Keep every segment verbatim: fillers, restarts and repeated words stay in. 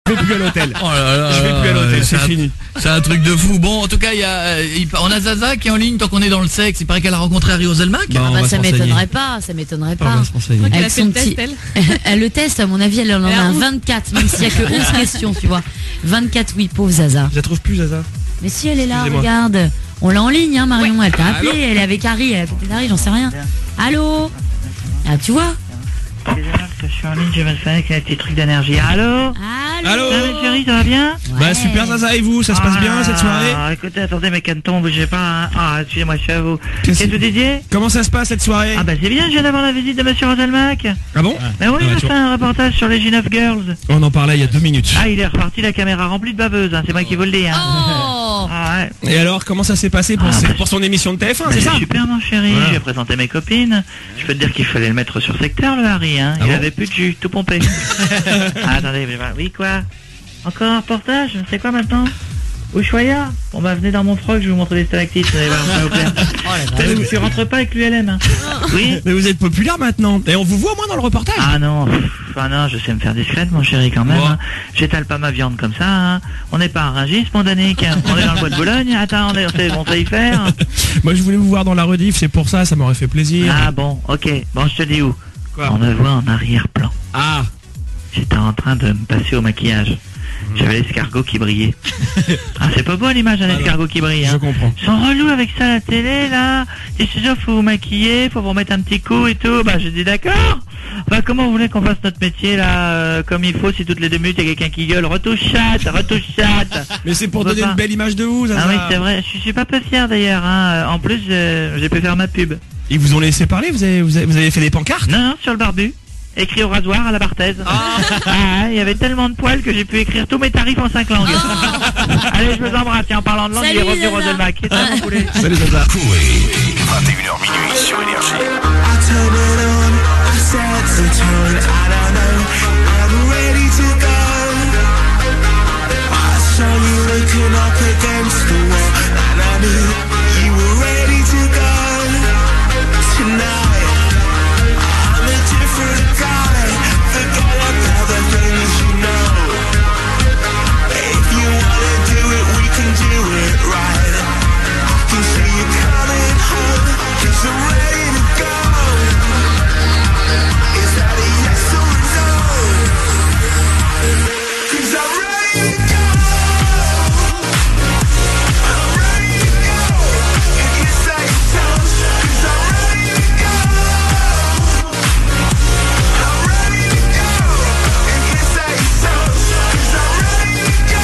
vais plus à l'hôtel. Oh là là, Je vais plus à l'hôtel, c'est un- fini. C'est un truc de fou. Bon, en tout cas, il y a, euh, il- on a Zaza qui est en ligne tant qu'on est dans le sexe. Il paraît qu'elle a rencontré Harry Oselmack. Bah, Ah on bah va ça se renseigner. m'étonnerait pas, ça m'étonnerait On pas. va se renseigner. Elle a Avec fait son le test, petit- elle. Le test, à mon avis, elle en Elle a a un onze. vingt-quatre, même s'il y a que onze questions, tu vois. vingt-quatre, oui, pauvre Zaza. Je la trouve plus, Zaza. Mais si elle est là, Excusez-moi. regarde. On l'a en ligne, hein, Marion. Elle t'a appelé, Allô elle est avec Harry, elle a côté d'Harry, j'en sais rien. Allô? Ah, tu vois? Excusez-moi, parce que je suis en ligne, je vais me faire avec un petit truc d'énergie. Allô? Allô? Allô Ça va, chérie, ça va bien? Bah Ouais. super Zaza, et vous, ça se passe bien cette soirée? Ah, écoutez, attendez, mes canetons, bougez pas. Hein. Ah, excusez-moi, je suis à vous. Qu'est-ce Qu'est-ce que que- vous disiez? Comment ça se passe cette soirée? Ah bah c'est bien, je viens d'avoir la visite de Monsieur Roselmack. Ah bon? Mais oui, Ah, il a tu fait un reportage sur les G neuf Girls. On en parlait il y a deux minutes. Ah, il est reparti, la caméra remplie de baveuses, hein. C'est moi qui vous le dis. Hein. Oh! Ah ouais. Et alors, comment ça s'est passé pour, Ah, ses- bah, pour son émission de T F un, Bah, c'est ça? super, mon chéri. Voilà. J'ai présenté mes copines. Je peux te dire qu'il fallait le mettre sur secteur, le Harry. Hein. Ah il bon avait plus de jus, tout pompé. Ah, attendez, mais voilà. Oui, quoi? Encore un reportage? C'est quoi maintenant? Ushuaïa? Bon bah venez dans mon froc, je vais vous montrer les stalactites. Vous allez voir, ça va vous plaire. Mais tu rentres pas avec l'U L M, hein? Oui? Mais vous êtes populaire maintenant. Et on vous voit moins dans le reportage. Ah non, pff, ah non, je sais me faire discrète, mon chéri, quand même. Bon. Hein. J'étale pas ma viande comme ça. Hein. On n'est pas un ringiste, mon Danick. On est dans le bois de Boulogne. Attends, on, est, on, sait, on sait y faire. Moi je voulais vous voir dans la rediff, c'est pour ça, ça m'aurait fait plaisir. Ah bon, ok. Bon, je te dis où? Quoi? On me voit en arrière-plan. Ah. J'étais en train de me passer au maquillage. J'avais l'escargot qui brillait. Ah, c'est pas beau l'image, un Ah non. escargot qui brille. Je Hein. comprends. Ils sont relous avec ça à la télé, là. Ils se disent, faut vous maquiller, faut vous remettre un petit coup et tout. Bah, j'ai dit, d'accord. Bah, comment vous voulez qu'on fasse notre métier, là, euh, comme il faut, si toutes les deux minutes, il y a quelqu'un qui gueule, retouche chatte, retouche chatte. Mais c'est pour On peut donner pas. une belle image de vous, Zaza. Ah oui, c'est vrai. Je suis pas peu fier, d'ailleurs, hein. En plus, euh, j'ai pu faire ma pub. Ils vous ont laissé parler, vous avez, vous avez, vous avez fait des pancartes? Non, non, sur le barbu. Écrit au rasoir à la barthaise. Ah, il y avait tellement de poils que j'ai pu écrire tous mes tarifs en cinq langues. Allez, je vous embrasse. Et en parlant de langue, il est Salut, revenu Zaza. Roselmack. Et ça, mon poulet. Salut Zaza. vingt et une heures minuit sur Énergie. I turn it on, I set the tone, I don't know, I'm ready to go. I saw you looking up against the wall, and I knew you were ready to go. Tonight, I'm a different guy, forget about the things you know. If you wanna do it, we can do it right. I can see you coming home, 'cause I'm ready to go. Is that a yes or a no? 'Cause I'm ready to go. I'm ready to go. If you say so, 'cause I'm ready to go. I'm ready to go. If you say so, 'cause I'm ready to go.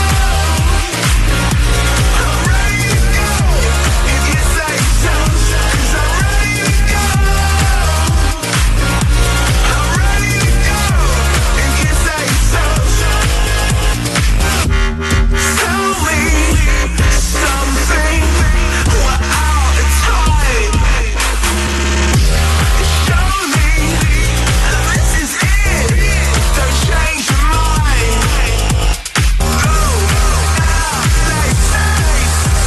I'm ready to go. If you say so, 'cause I'm ready to go. I'm ready to go. If you say so. Tell me something. What all the time? Show me this is it. Don't change your mind. Oh, say, say.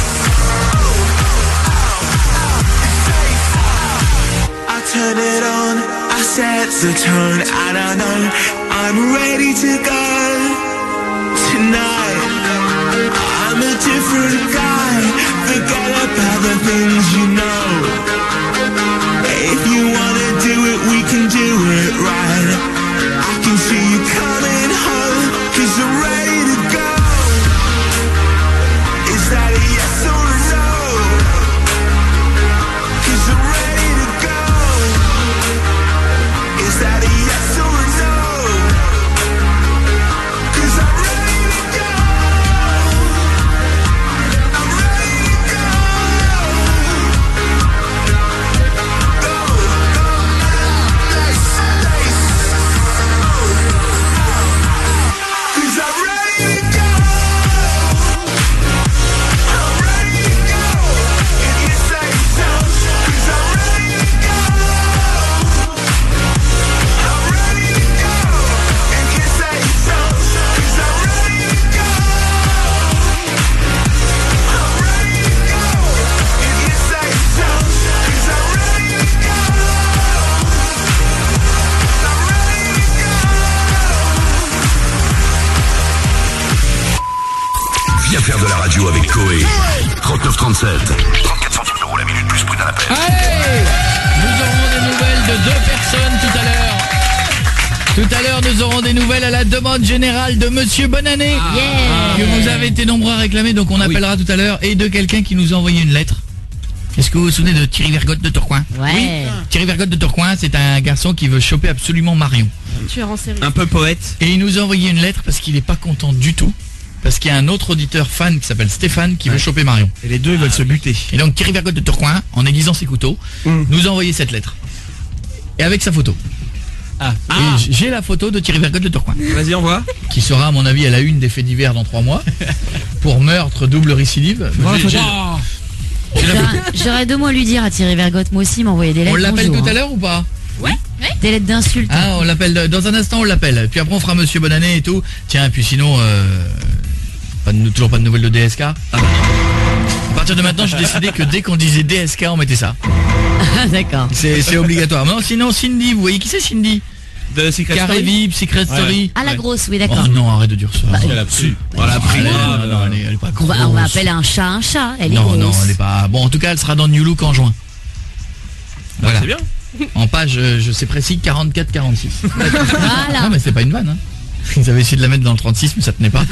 I turn it on, I set the tone, I don't know, I'm ready to go. Tonight, I'm a different guy, forget about the things you know. If you wanna do it, we can do it right. I can see you coming home, 'cause I'm ready to go. Is that a yes or a no? 'Cause I'm ready to go. Is that a yes or a no? 'Cause I'm ready to go. I'm ready to go. Go, go now. They say so. 'Cause I'm ready. faire de la radio avec Coé. trente-neuf trente-sept. trente-quatre centimes d'euros la minute plus prix d'un appel. Allez, nous aurons des nouvelles de deux personnes tout à l'heure. Tout à l'heure, nous aurons des nouvelles à la demande générale de Monsieur Bonannée, Yeah. que vous avez été nombreux à réclamer, donc on appellera tout à l'heure, et de quelqu'un qui nous a envoyé une lettre. Est-ce que vous vous souvenez de Thierry Vergotte de Tourcoing? Ouais. Oui. Thierry Vergotte de Tourcoing, c'est un garçon qui veut choper absolument Marion. Tueur en série. Un peu poète. Et il nous a envoyé une lettre parce qu'il n'est pas content du tout. Parce qu'il y a un autre auditeur fan qui s'appelle Stéphane qui veut choper Marion. Et les deux veulent se buter. Et donc Thierry Vergotte de Tourcoing, en aiguisant ses couteaux, Mm. nous a envoyé cette lettre. Et avec sa photo. Ah. Et j- j'ai la photo de Thierry Vergotte de Tourcoing. Vas-y, envoie. Qui sera à mon avis à la une des faits divers dans trois mois. Pour meurtre, double récidive. J'ai- j'ai- Oh. j'ai la photo. J'aurais- J'aurais deux mots à lui dire à Thierry Vergotte. Moi aussi, il m'a envoyé des lettres. On l'appelle bonjour, tout à hein. l'heure ou pas? Des lettres d'insultes. Ah, on l'appelle de- dans un instant, on l'appelle. Puis après on fera Monsieur Bonannée et tout. Tiens, puis sinon, euh, pas de, toujours pas de nouvelles de D S K. Ah, bah, à partir de maintenant, j'ai décidé que dès qu'on disait D S K, on mettait ça. Ah, d'accord. C'est c'est obligatoire. Non, sinon Cindy, vous voyez qui c'est Cindy? De Secret Carré Story. Vip, Secret Story. Ah, la Ouais. grosse, oui, Oh d'accord. non, arrête de dire ça. Elle a pris. Oh, elle a pris. Elle est- Non, non, elle est, elle est pas On grosse. va, on va appeler un chat un chat. Elle est Non, grosse. non, elle est pas. Bon, en tout cas, elle sera dans New Look en juin. Voilà. C'est bien. En page, euh, je sais précis, quarante-quatre quarante-six. Voilà. Non, mais c'est pas une vanne, hein. Ils avaient essayé de la mettre dans le trente-six, mais ça tenait pas.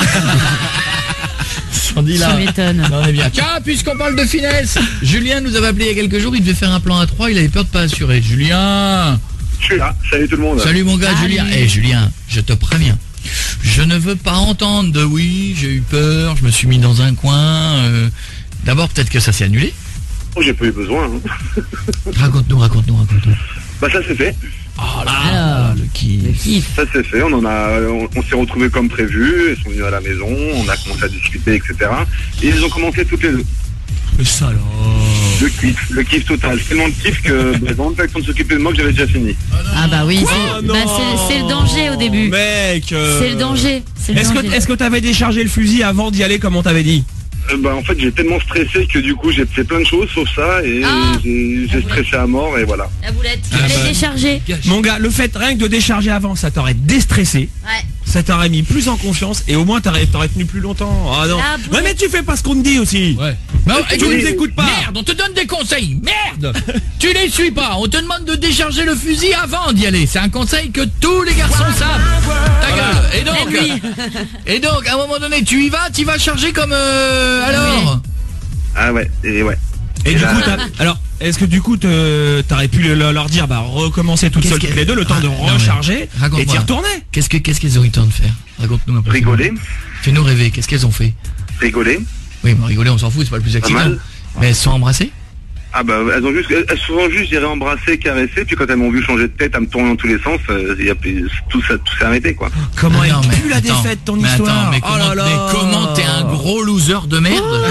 Sandy, là. Tu m'étonnes. Non, on est bien. Tiens, puisqu'on parle de finesse, Julien nous avait appelé il y a quelques jours, il devait faire un plan à trois, il avait peur de pas assurer. Julien. Je suis là, salut tout le monde. Salut mon gars, Salut. Julien. Eh Julien, je te préviens. Je ne veux pas entendre de oui, j'ai eu peur, je me suis mis dans un coin. euh, D'abord, peut-être que ça s'est annulé. Oh, j'ai pas eu besoin. hein. Raconte-nous, raconte-nous, raconte-nous. Bah ça c'est fait, Oh là Alors, là, le kiff. Le kiff. ça c'est fait, on en a, on, on s'est retrouvés comme prévu, ils sont venus à la maison, on a commencé à discuter, et cetera. Et ils ont commencé toutes les deux. Le salaud. Le kiff, le kiff total. C'est tellement de kiff que bah, ils ont pas le temps de s'occuper de moi que j'avais déjà fini. Ah bah oui, c'est Oh bah, non. c'est- c'est le danger au début. Mec. euh, C'est le danger. C'est le Est-ce danger. que est-ce que t'avais déchargé le fusil avant d'y aller comme on t'avait dit? Euh, bah en fait j'ai tellement stressé que du coup j'ai fait plein de choses sauf ça et Ah. j'ai j'ai stressé à mort et voilà. La boulette, tu Ah l'as bah. déchargé. Mon gars, le fait rien que de décharger avant, ça t'aurait déstressé. Ouais. Ça t'aurait mis plus en confiance et au moins t'aurais t'aurais tenu plus longtemps. Ah non. La boulette. Ouais, mais tu fais pas ce qu'on te dit aussi. Ouais. Non, Tu écoute, nous écoutes pas. Merde, on te donne des conseils. Merde. Tu les suis pas. On te demande de décharger le fusil avant d'y aller. C'est un conseil que tous les garçons savent. Ta gueule. Et donc, Eh oui. et donc, à un moment donné, tu y vas, tu vas charger comme euh, alors. Ah ouais, et ouais. Et Et du là- coup, t'as- alors, est-ce que du coup, te- t'aurais pu le- leur dire, bah, recommencer toutes Qu'est-ce seules que- toutes les deux, le temps de Ah, non, mais recharger et raconte-moi. t'y retourner? Qu'est-ce que qu'est-ce qu'elles ont eu le temps de faire? Raconte-nous un peu. Rigoler, Fais-nous rêver. Qu'est-ce qu'elles ont fait? rigoler, Oui, mais rigoler, on s'en fout, c'est pas le plus pas excitant. mal. Mais elles se sont embrassées? Ah bah elles ont juste, elles souvent juste j'irai embrasser, caresser, puis quand elles m'ont vu changer de tête à me tourner dans tous les sens, euh, y a, tout ça, tout s'est arrêté quoi. Comment Ah elle non, mais pue la attends, défaite, ton mais histoire? attends, mais Oh comment, là là. mais comment t'es un gros loser de merde?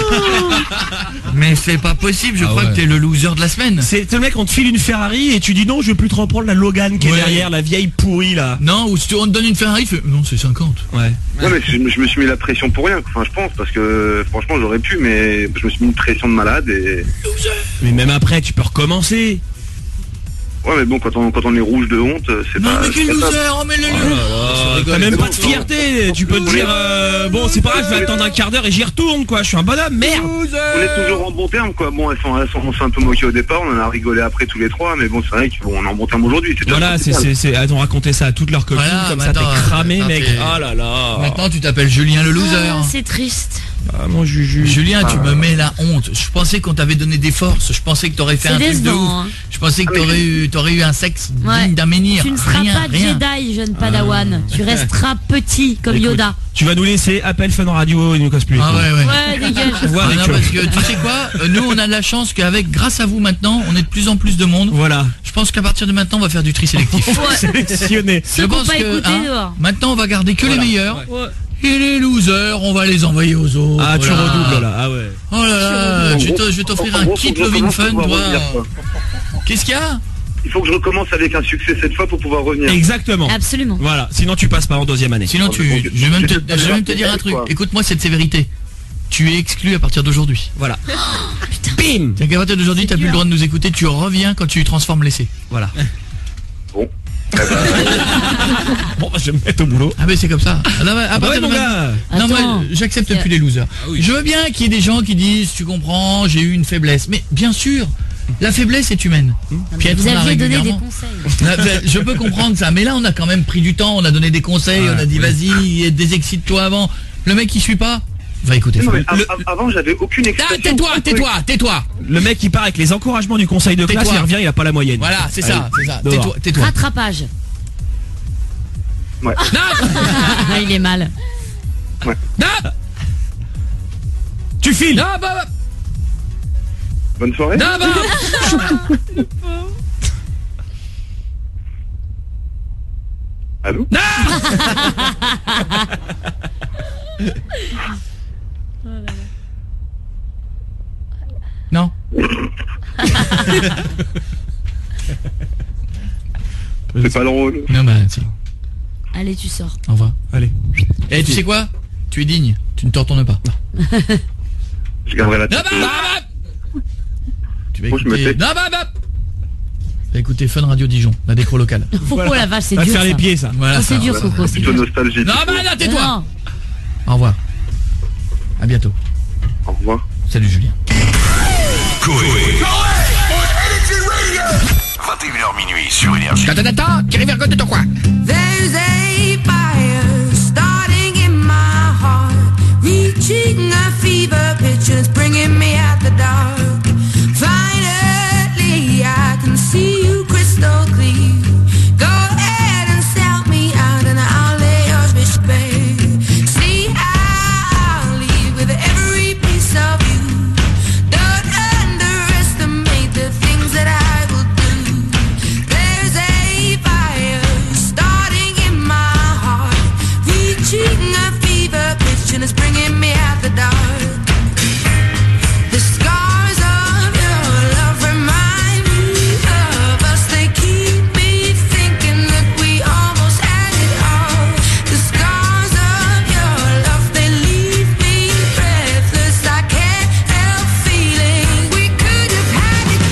Mais c'est pas possible, je Ah crois ouais. que t'es le loser de la semaine. C'est le mec, on te file une Ferrari et tu dis non, je veux plus te reprendre la Logan qui est Ouais. derrière, la vieille pourrie là. Non, ou si tu- on te donne une Ferrari, tu fais, non, c'est cinquante. Ouais. Ouais mais je, je me suis mis la pression pour rien, enfin je pense, parce que franchement j'aurais pu, mais je me suis mis une pression de malade et... Mais même après, tu peux recommencer. Ouais mais bon quand on, quand on est rouge de honte, c'est Non, pas... mais quel c'est pas loser, top. oh mais le T'as même mais pas bon, de fierté, tu peux te oui. dire euh, bon c'est pas grave, je vais attendre un quart d'heure et j'y retourne quoi, je suis un bonhomme, merde. On est toujours en bon terme quoi, bon elles sont, elles sont, on s'est un peu moqué au départ, on en a rigolé après tous les trois, mais bon c'est vrai qu'on est en bon terme aujourd'hui. c'est déjà Voilà, c'est, principal. c'est, c'est, elles ont raconté ça à toutes leurs copines, Voilà, comme mais ça t'es attends, cramé attends, mec, t'es- oh là là. Maintenant, tu t'appelles Julien le loser. Ah, c'est triste. Ah, mon Juju. Julien, tu me mets la honte. Je pensais qu'on t'avait donné des forces. Je pensais que t'aurais fait C'est un truc de décevant, ouf. hein. Je pensais que Ah, mais t'aurais eu, t'aurais eu un sexe Ouais. digne d'un menhir. Tu ne seras rien, pas rien. Jedi, jeune Padawan. Tu resteras petit comme Écoute, Yoda. Tu vas nous laisser appel Fun Radio, il nous casse plus. les Ah couilles. ouais, ouais. Ouais, dégage. Voir Ah avec non, eux. parce que tu sais quoi, euh, nous on a de la chance qu'avec, grâce à vous maintenant, on est de plus en plus de monde. Voilà. Je pense qu'à partir de maintenant, on va faire du tri sélectif. Sélectionné. Ceux Je qui n'ont pense pas que écouté hein, dehors. maintenant on va garder que Voilà. les meilleurs. Ouais. Et les losers, on va les envoyer aux autres. Ah, tu Voilà. redoubles là, ah ouais. Oh là là, En je vais gros, te- je vais t'offrir en un gros, kit faut que je Loving recommence Fun, pour pouvoir toi. revenir, quoi. Qu'est-ce qu'il y a? Il faut que je recommence avec un succès cette fois pour pouvoir revenir. Exactement. Absolument. Voilà, sinon tu passes pas en deuxième année. Sinon, tu, je vais même te, je vais même te dire un truc. Quoi. Écoute-moi cette sévérité. Tu es exclu à partir d'aujourd'hui. Voilà. Bim. C'est qu'à partir d'aujourd'hui, t'as plus le droit de nous écouter. Tu reviens quand tu transformes l'essai. Voilà. Bon. Bon, bah, je vais me mettre au boulot. Ah mais c'est comme ça. Ah, non, mais à Ah bah partir ouais, de mon maintenant- gars. Non, Attends. moi, j'accepte C'est- plus les losers. Ah oui. Je veux bien qu'il y ait des gens qui disent, tu comprends, j'ai eu une faiblesse. Mais bien sûr, la faiblesse est humaine. Puis être Vous là aviez donné des régulièrement. conseils. Là, ben, je peux comprendre ça, mais là on a quand même pris du temps, on a donné des conseils, Ouais, on a dit oui. vas-y, désexcite-toi avant. Le mec il suit pas, va écouter Non, Fun. mais av- av- avant, j'avais aucune Ah, expression. tais-toi, tais-toi, tais-toi. Le mec qui part avec les encouragements du conseil de classe, Tais-toi. il revient, il a pas la moyenne. Voilà, c'est ça, Allez, c'est ça. dehors. Tais-toi, tais-toi. Rattrapage. Ouais. Non, Il est mal. non, Tu files. non, bah, bah, Bonne soirée. non, bah. Allô? Non. C'est pas le rôle. Non, bah, si. Allez, tu sors. Au revoir. Allez. Eh, tu sais quoi? Tu es digne, tu ne te retournes pas. Je garderai la Non, tête. bah, bah, bah. Tu vas Moi, je me écouter. tais. Non, bah, bah. Tu vas écouter Fun Radio Dijon, la décro locale. Oh la vache, c'est Va te dur. faire les ça. pieds, ça. Voilà. Oh, c'est ça. dur, Coco, c'est Plutôt dur. nostalgique. Non, bah, non, tais-toi. Non. Au revoir. À bientôt. Au revoir. Salut Julien. Coé. vingt et une heures minuit sur Énergie. Attends, attends, Thierry Vergotte de ton coin. There's a fire starting in my heart, reaching a fever pitch and it's bringing me out the dark. Finally, I can see you crystal clear. Go ahead and sell me out and I'll lay yours wish bare. See, I'll leave with every piece of you. Don't underestimate the things that I will do. There's a fire starting in my heart, reaching a fever pitch and it's bringing me out the dark. The scars of your love remind me of us. They keep me thinking that we almost had it all. The scars of your love, they leave me breathless. I can't help feeling we could have had it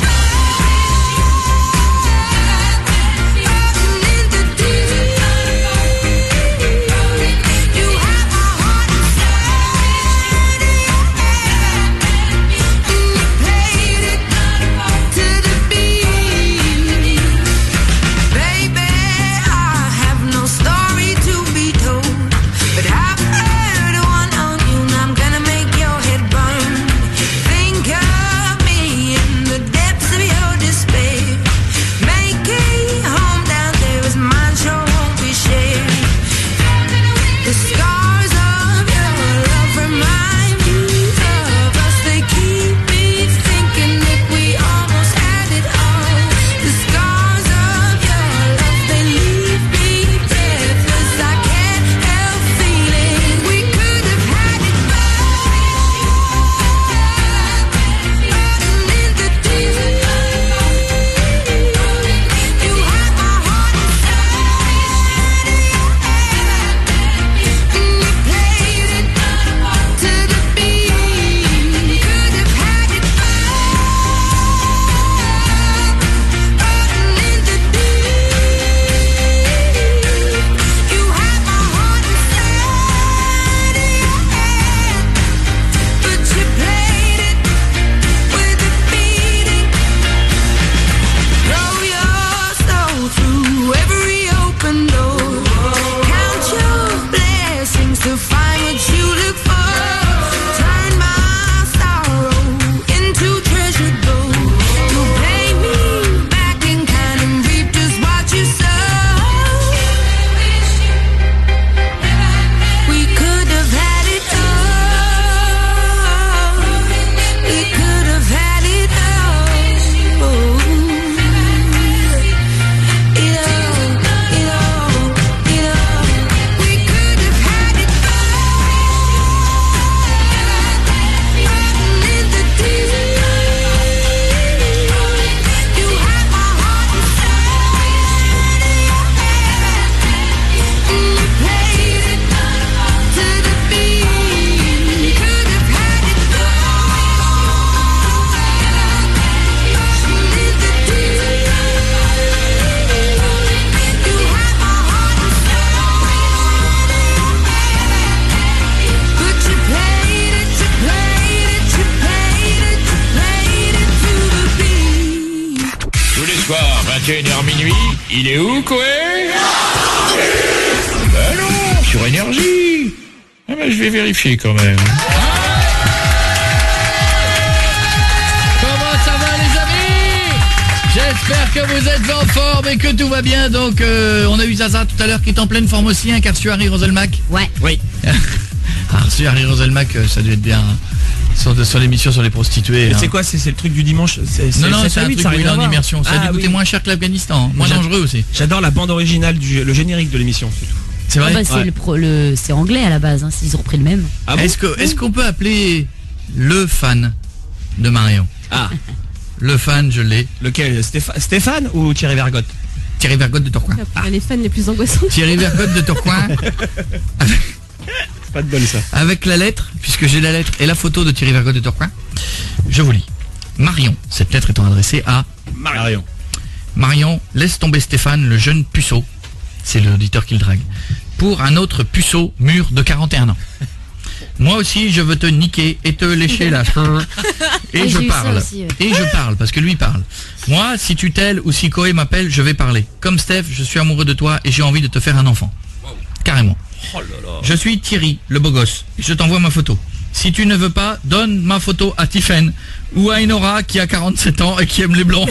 The scars of your love remind me of us. They keep me thinking that we almost had it all. The scars of your love, they leave me breathless. I can't help feeling we could have had it in the deep. You had my heart inside. You played it to the beat. Could have had it in the deep. You had my heart inside your hand, but you played it with a beating. Throw your soul through every open door. Count your blessings to find what you look for. Turn my sorrow into treasured gold. You pay me back in kind and reap just what you sow. We could have had it all. We could have had it all. It all, it all, it all. We could have had it all. vingt et une heures minuit, il est où, Koé? Ben non, sur Énergie. Ah ben, je vais vérifier quand même. Comment ça va, les amis? J'espère que vous êtes en forme et que tout va bien. Donc, euh, on a eu Zaza tout à l'heure qui est en pleine forme aussi, hein, qui a reçu Harry Roselmack. Ouais. Oui. Ah, reçu Harry Roselmack, euh, ça a dû être bien. Hein. Sur, sur l'émission sur les prostituées. Hein. C'est quoi? C'est c'est le truc du dimanche? C'est, c'est, non, non, c'est c'est un truc ça où il est en immersion. Ça a ah, dû coûter oui. moins cher que l'Afghanistan. Moins Moi, dangereux aussi. J'adore la bande originale, du, le générique de l'émission, c'est tout. C'est Ah vrai. bah, c'est, Ouais. le pro- le, c'est anglais à la base, hein, s'ils ont repris le même. Ah bon? Est-ce que, est-ce qu'on peut appeler le fan de Marion? Ah, Le fan, je l'ai. lequel? Stépha- Stéphane ou Thierry Vergotte? Thierry Vergotte de Tourcoing. Après, les fans les plus angoissants. Thierry Vergotte de Tourcoing. Pas de bol ça. Avec la lettre, puisque j'ai la lettre et la photo de Thierry Vergotte de Tourcoing, je vous lis. Marion, cette lettre étant adressée à Marion. Marion, laisse tomber Stéphane, le jeune puceau, c'est l'auditeur qui le drague, pour un autre puceau mûr de quarante et un ans. Moi aussi, je veux te niquer et te lécher la cheveux. Et Ouais, je j'ai eu ça parle. aussi, ouais. Et je parle, parce que lui parle. Moi, si tu t'ailes ou si Koé m'appelle, je vais parler. Comme Steph, je suis amoureux de toi et j'ai envie de te faire un enfant. Carrément. Je suis Thierry, le beau gosse. Et je t'envoie ma photo. Si tu ne veux pas, donne ma photo à Tiffen ou à Enora qui a quarante-sept ans et qui aime les blancs.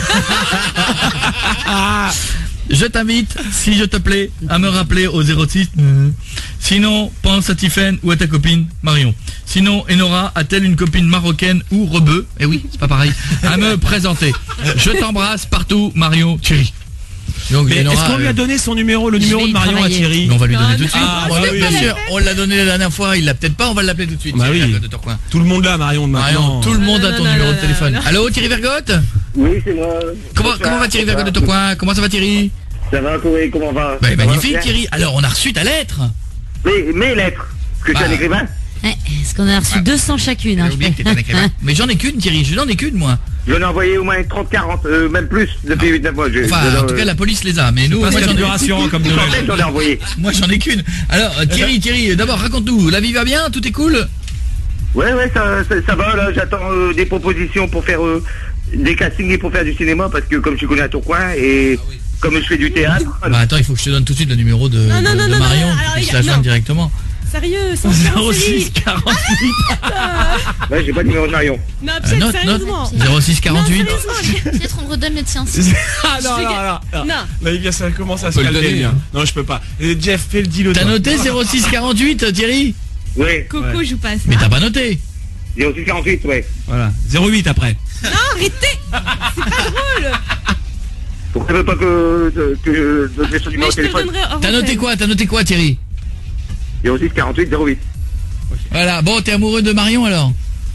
Je t'invite, si je te plais, à me rappeler au zéro six. Sinon, pense à Tiffen ou à ta copine Marion. Sinon, Enora a-t-elle une copine marocaine ou rebeu? Eh oui, c'est pas pareil. À me présenter. Je t'embrasse partout, Marion, Thierry. Donc, Mais Enora, est-ce qu'on lui euh, a donné son numéro, le je numéro vais de y Marion à travailler. Thierry? on va lui donner Non, tout de suite. ah, Ouais, oui, bien oui. sûr, on l'a donné la dernière fois, il l'a peut-être pas, on va l'appeler tout de suite. Bah Thierry oui. Vergotte de Tourcoing. Tout le monde là, Marion de Marion, maintenant. tout le monde a Non, ton non, numéro non, de téléphone. non, non. Allô, Thierry Vergotte? Oui, c'est moi. Comment, comment va Thierry Vergotte de Tourcoing? Comment ça va, Thierry? Ça va, Koé, comment va? Bah, Ça va magnifique, bien Thierry. Alors, on a reçu ta lettre. Mais, mes lettres. Parce que Bah. tu es un écrivain. Ouais, parce qu'on a reçu deux cents chacune. Hein, J'ai oublié que t'étais un écrivain. Mais j'en ai qu'une, Thierry. Je n'en ai qu'une, moi. J'en ai envoyé au moins trente, quarante, euh, même plus, depuis huit neuf mois. Je- Enfin, je- en tout cas, la police les a. Mais nous, Pas moi, ce qu'il y a j'en de plus ai, rassurant comme Une centaine, nouvelle. j'en ai envoyé. moi, j'en ai qu'une. Alors, euh, Thierry, Thierry, d'abord, raconte-nous. La vie va bien? Tout est cool? Ouais, ouais, ça, ça, ça va, là, j'attends euh, des propositions pour faire euh, des castings et pour faire du cinéma, parce que comme je connais à Tourcoing, et comme je fais du théâtre, Bah, attends, il faut que je te donne tout de suite le numéro de, Non, non, de- non, de non, Marion. non, pour alors, que il je y a- la joigne non. directement. Sérieux, c'est zéro un six quarante-huit. ouais, j'ai pas de numéro de Marion. Non, Euh, peut-être, note, note. sérieusement. zéro six quarante-huit. Non, sérieusement. Peut-être on redonne le tien. Ah non, non, non, non. Non. Là, il vient, ça commence à On se peut le calmer. donner, bien. hein. Non, je peux pas. Et Jeff, fais le deal. T'as noté zéro six quarante-huit, Thierry? Ouais, Coco, je vous passe. Mais t'as pas noté. zéro six quarante-huit, ouais. Voilà. zéro huit après. Non, arrêtez. C'est pas drôle. Pourquoi tu veux pas que, que, que je donne son numéro Mais de je te le téléphone? donnerai hors T'as noté antenne. quoi? T'as noté quoi, Thierry? zéro six quarante-huit, zéro huit. Voilà. Bon, t'es amoureux de Marion, alors?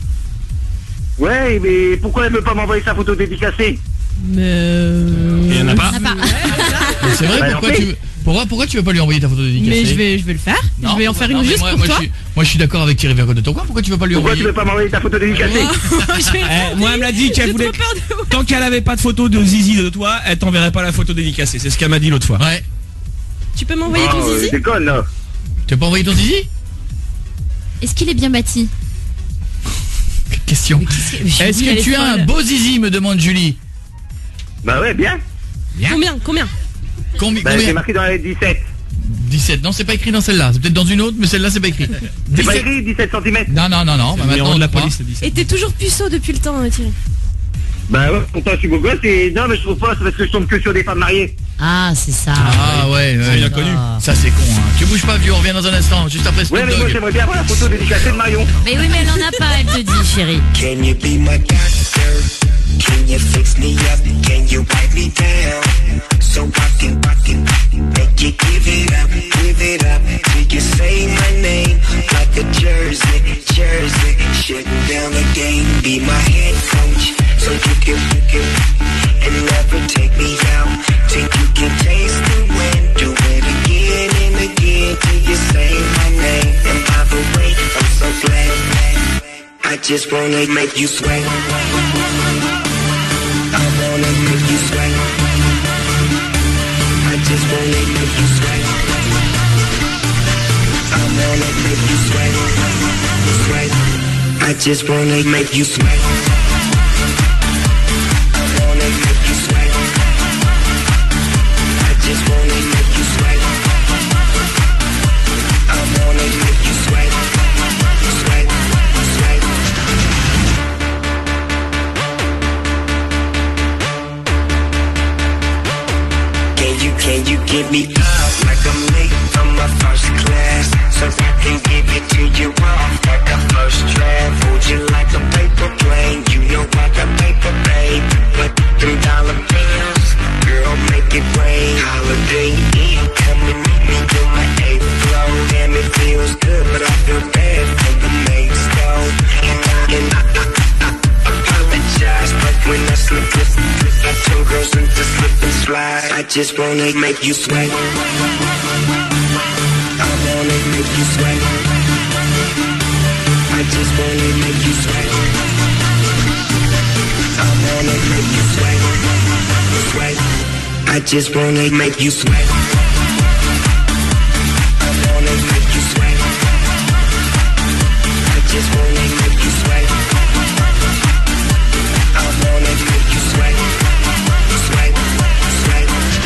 Ouais, mais pourquoi elle veut pas m'envoyer sa photo dédicacée? Mais... Il y en a pas. Ah, pas. C'est vrai, Bah, pourquoi en fait- tu veux... Pourquoi, pourquoi tu veux pas lui envoyer ta photo dédicacée? Mais je vais, je vais le faire. Non, je vais en faire une non, mais juste moi, pour moi, toi. Je suis, moi, je suis d'accord avec Thierry Vergotte de Tourcoing. Pourquoi tu veux pas lui Pourquoi tu envoyer? veux pas m'envoyer ta photo dédicacée? Je vais le faire. Eh, moi, elle me l'a dit qu'elle J'ai voulait. trop peur de vous. Tant qu'elle avait pas de photo de Zizi de toi, elle t'enverrait pas la photo dédicacée. C'est ce qu'elle m'a dit l'autre fois. Ouais. Tu peux m'envoyer Oh, ton euh, zizi? déconne, là. Tu veux pas envoyer ton zizi? Est-ce qu'il est bien bâti? Question. Julie, Est-ce elle que est tu as un folle. beau zizi, me demande Julie. Bah ouais, bien. Combien? Combien? Combi- Bah, c'est combien? marqué dans la dix-sept. dix-sept. Non, c'est pas écrit dans celle-là. C'est peut-être dans une autre, mais celle-là, c'est pas écrit. C'est pas dix-sept. écrit dix-sept centimètres. Non, non, non, non. Bah, Le numéro maintenant, de la on croit. police, c'est dit ça. Et t'es toujours puceau depuis le temps, hein, Thierry. Bah ouais, pourtant je suis beau gosse et non mais je trouve pas, c'est parce que je tombe que sur des femmes mariées. Ah, c'est ça. Ah ouais, C'est ouais. bien connu. Ça, c'est con. Hein. Tu bouges pas, vieux. On revient dans un instant. Juste après Ouais Snoop mais moi Dogg. j'aimerais bien avoir la photo dédicacée de Marion. Mais oui, mais elle en a pas, elle te dit, chérie. Can you be my doctor? Can you fix me up? Can you wipe me down? So I can, I can make you give it up, give it up. Till you say my name like a jersey, jersey. Shutting down the game, be my head coach. So you can, you can, and never take me out. Till you can taste the wind. Do it again and again till you say my name. And by the way, I'm so glad. I just wanna make you sweat. I wanna make you sweat. I just wanna make you sweat. I wanna make you sweat. Sweat. I just wanna make you sweat. I wanna make you sweat. just wanna make you sweat. I wanna make you sweat. I just wanna make you sweat. I wanna make you sweat. Sweat. I just wanna make you sweat. I wanna make you sweat. I just wanna make you sweat. I wanna make you sweat. Sweat. Sweat.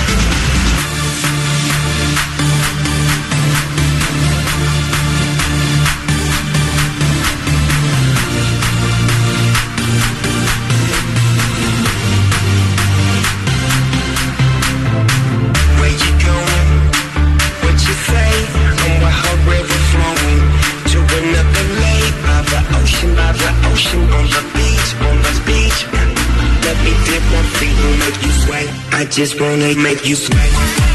Where you going? What you say? I'm with her river flowing to another lake by the ocean, by the ocean, on the beach, on the beach. Let me dip my feet and make you sweat. I just wanna make you sweat.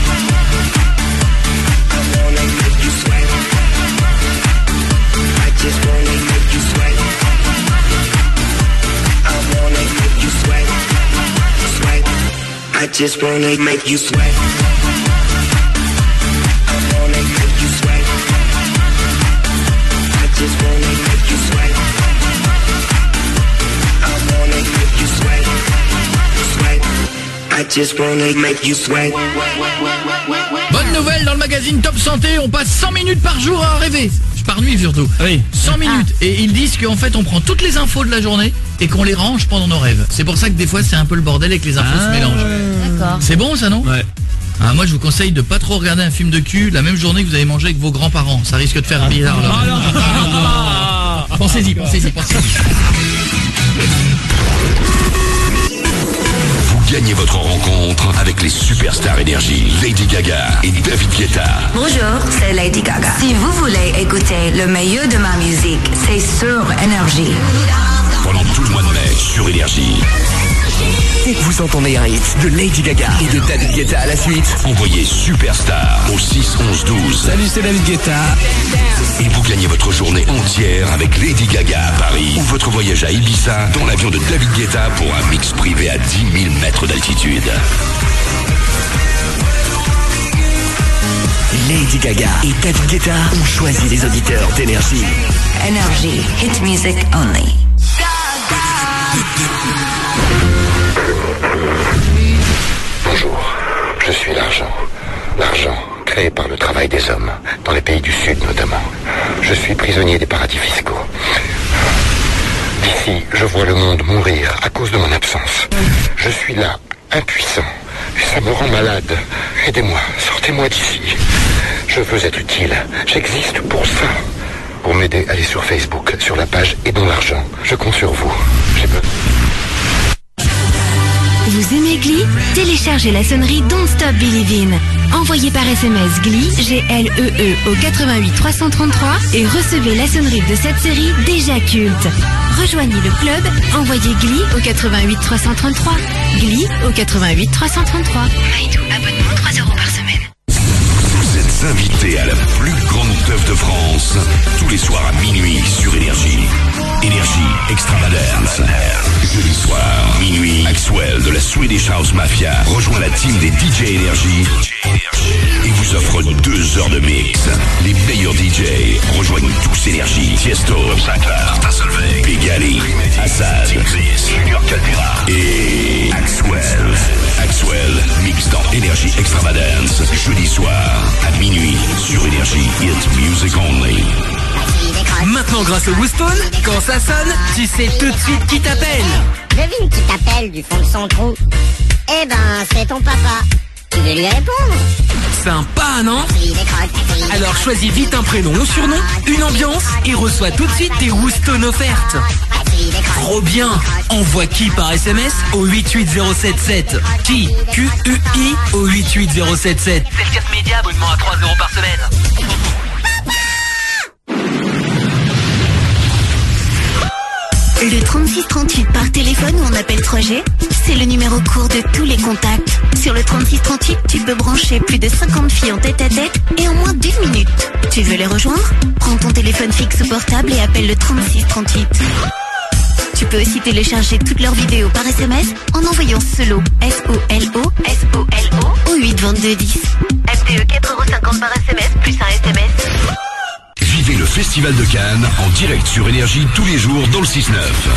I wanna make you sweat. I just wanna make you sweat. I wanna make you sweat. Sweat. I just wanna make you sweat. I wanna make you sweat. I just wanna make you sweat. I wanna make you sweat. Sweat. I just wanna make you sweat. Bonne nouvelle dans le magazine Top Santé, on passe cent minutes par jour à rêver. Par nuit surtout. Oui. cent minutes. Et ils disent qu'en fait on prend toutes les infos de la journée et qu'on les range pendant nos rêves. C'est pour ça que des fois c'est un peu le bordel et que les infos Ah. se mélangent. D'accord. C'est bon ça, non? Ouais. Ah, moi je vous conseille de pas trop regarder un film de cul la même journée que vous avez mangé avec vos grands-parents. Ça risque de faire bizarre là. Ah, non. Ah. Pensez-y, pensez-y, pensez-y. Vous gagnez votre rencontre avec les superstars énergie Lady Gaga et David Guetta. Bonjour, c'est Lady Gaga. Si vous voulez écouter le meilleur de ma musique, c'est sur Énergie. Pendant tout le mois de mai sur Énergie. Dès que vous entendez un hit de Lady Gaga et de David Guetta à la suite, Envoyez Superstar au six onze douze. Salut, c'est David Guetta. Et vous gagnez votre journée entière avec Lady Gaga à Paris ou votre voyage à Ibiza dans l'avion de David Guetta pour un mix privé à dix mille mètres d'altitude. Lady Gaga et David Guetta ont choisi les auditeurs d'Énergie. Énergie, hit music only. Bonjour, je suis l'argent. L'argent créé par le travail des hommes, dans les pays du Sud notamment. Je suis prisonnier des paradis fiscaux. D'ici, je vois le monde mourir à cause de mon absence. Je suis là, impuissant. Et ça me rend malade. Aidez-moi, sortez-moi d'ici. Je veux être utile. J'existe pour ça. Pour m'aider, allez sur Facebook, sur la page Aidons l'argent. Je compte sur vous. J'ai besoin... Vous aimez Glee? Téléchargez la sonnerie Don't Stop Believin'. Envoyez par S M S Glee, G L E E au quatre-vingt-huit trois cent trente-trois et recevez la sonnerie de cette série déjà culte. Rejoignez le club, envoyez Glee au quatre-vingt-huit trois cent trente-trois. Glee au quatre-vingt-huit trois cent trente-trois. Maïdou, abonnement trois euros par semaine. Vous êtes invité à la plus grande teuf de France tous les soirs à minuit sur Énergie. Énergie Extravagance. Jeudi soir, minuit, Axwell de la Swedish House Mafia rejoint la team des D J Énergie et vous offre deux heures de mix. Les meilleurs D J rejoignent tous Énergie. Tiesto, Martin Solveig, Big Ali, Assad, Junior Caldera et Axwell. Axwell mix dans Énergie Extravagance. Jeudi soir à minuit sur Énergie. It's music only. Maintenant, grâce au Wooston, quand ça sonne, tu sais tout de suite qui t'appelle. Devine qui t'appelle du fond de son trou. Eh ben, c'est ton papa. Tu veux lui répondre? Sympa, non? Alors choisis vite un prénom ou surnom, une ambiance et reçois tout de suite tes Wooston offertes. Trop bien! Envoie qui par S M S au huit huit zéro sept sept. Qui? Q U I au huit huit zéro sept sept. Telcast Média, abonnement à trois euros par semaine. Le trente-six trente-huit par téléphone ou en appel trois G, c'est le numéro court de tous les contacts. Sur le trente-six trente-huit, tu peux brancher plus de cinquante filles en tête à tête et en moins d'une minute. Tu veux les rejoindre? Prends ton téléphone fixe ou portable et appelle le trente-six trente-huit. Tu peux aussi télécharger toutes leurs vidéos par S M S en envoyant SOLO, S O L O, S O L O, au huit vingt-deux dix. M T E quatre euros cinquante par S M S, plus un S M S. Vivez le Festival de Cannes en direct sur Énergie tous les jours dans le six neuf.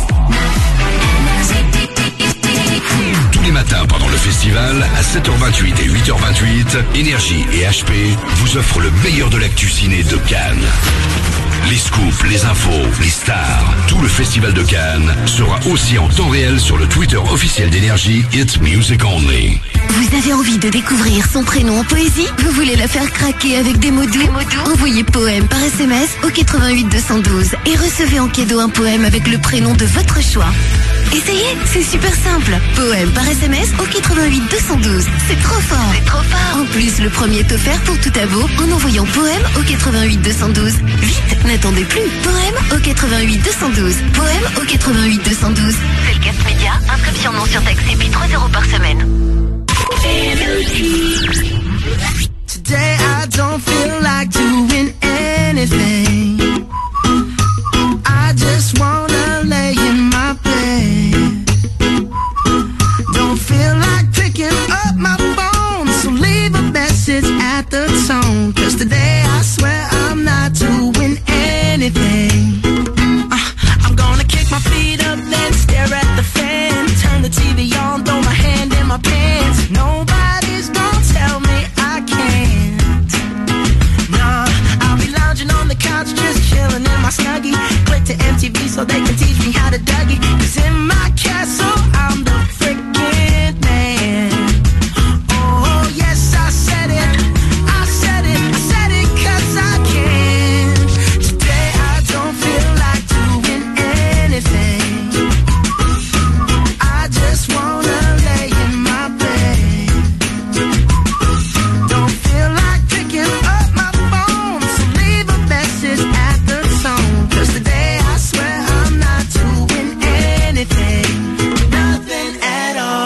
Tous les matins pendant le festival, à sept heures vingt-huit et huit heures vingt-huit, Énergie et H P vous offrent le meilleur de l'actu ciné de Cannes. Les scoops, les infos, les stars, tout le Festival de Cannes sera aussi en temps réel sur le Twitter officiel d'Énergie, It's Music Only. Vous avez envie de découvrir son prénom en poésie? Vous voulez la faire craquer avec des mots doux? Envoyez poème par S M S au quatre-vingt-huit deux cent douze et recevez en cadeau un poème avec le prénom de votre choix. Essayez, c'est super simple. Poème par S M S au quatre-vingt-huit deux cent douze. C'est trop fort. C'est trop fort. En plus, le premier est offert pour tout abo en envoyant poème au quatre-vingt-huit deux cent douze. Vite, n'attendez plus. Poème au quatre-vingt-huit deux cent douze. Poème au quatre-vingt-huit deux cent douze. C'est le Cast Média. Inscription non surtaxée et puis trois euros par semaine. Today I don't feel like doing anything. I just wanna lay in my bed. Don't feel like picking up my phone, so leave a message at the tone. Cause today I swear I'm not doing anything. uh, I'm gonna kick my feet up, then stare at the fan. Turn the T V on, throw my hand in my pants. Nobody's gonna tell me I can't. Nah, I'll be lounging on the couch, just chilling in my Snuggie. Click to M T V so they can teach me how to Dougie. Cause in my castle, I'm the freaking man. Oh, yes, I said it. I said it. I said it cause I can. Today I don't feel like doing anything. I just wanna lay in my bed. Don't feel like picking up my phone, so leave a message at the tone. Cause today I swear I'm not doing anything. Nothing at all.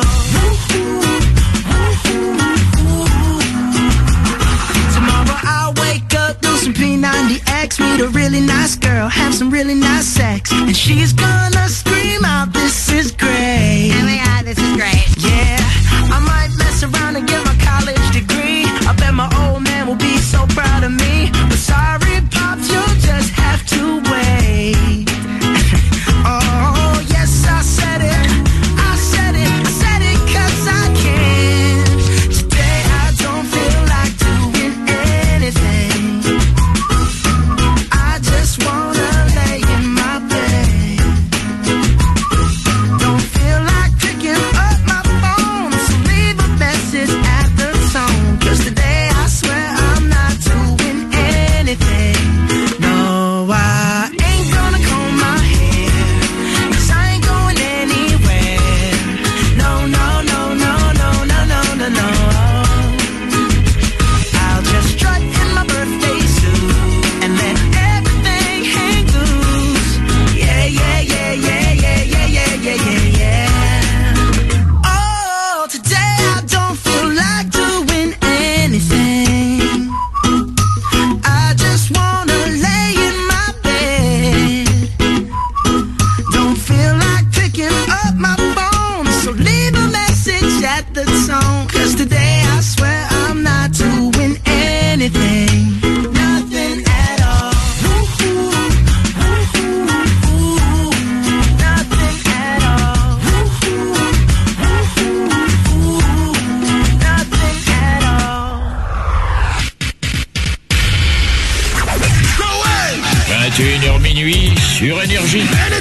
Tomorrow I'll wake up, do some P ninety X, meet a really nice girl, have some really nice sex, and she's gonna scream out, this is great. Oh my god, this is great. Yeah, I might mess around and get my college degree. I bet my old man will be so proud of me. But sorry, Pops, you'll just have to wait. Oh, yes, I said it. I said it. I said it cause I can. Today I don't feel like doing anything. I just wanna lay in my bed. Don't feel like picking up my phone, so leave a message at the tone. Cause today I swear I'm not doing anything. No, I ain't gonna comb my hair, cause I ain't going anywhere. No, no, no, no, no, no, no, no, no. I'll just strut in my birthday suit and let everything hang loose. Yeah, yeah, yeah, yeah, yeah, yeah, yeah, yeah, yeah, yeah. Oh, today I don't feel like doing anything. I just wanna lay in my bed. Don't feel like picking up my phone, so leave a message at the tone. Cause today I swear I'm not doing anything. Nothing at all. Nothing at all. Nothing at all. vingt et une heures minuit sur Énergie.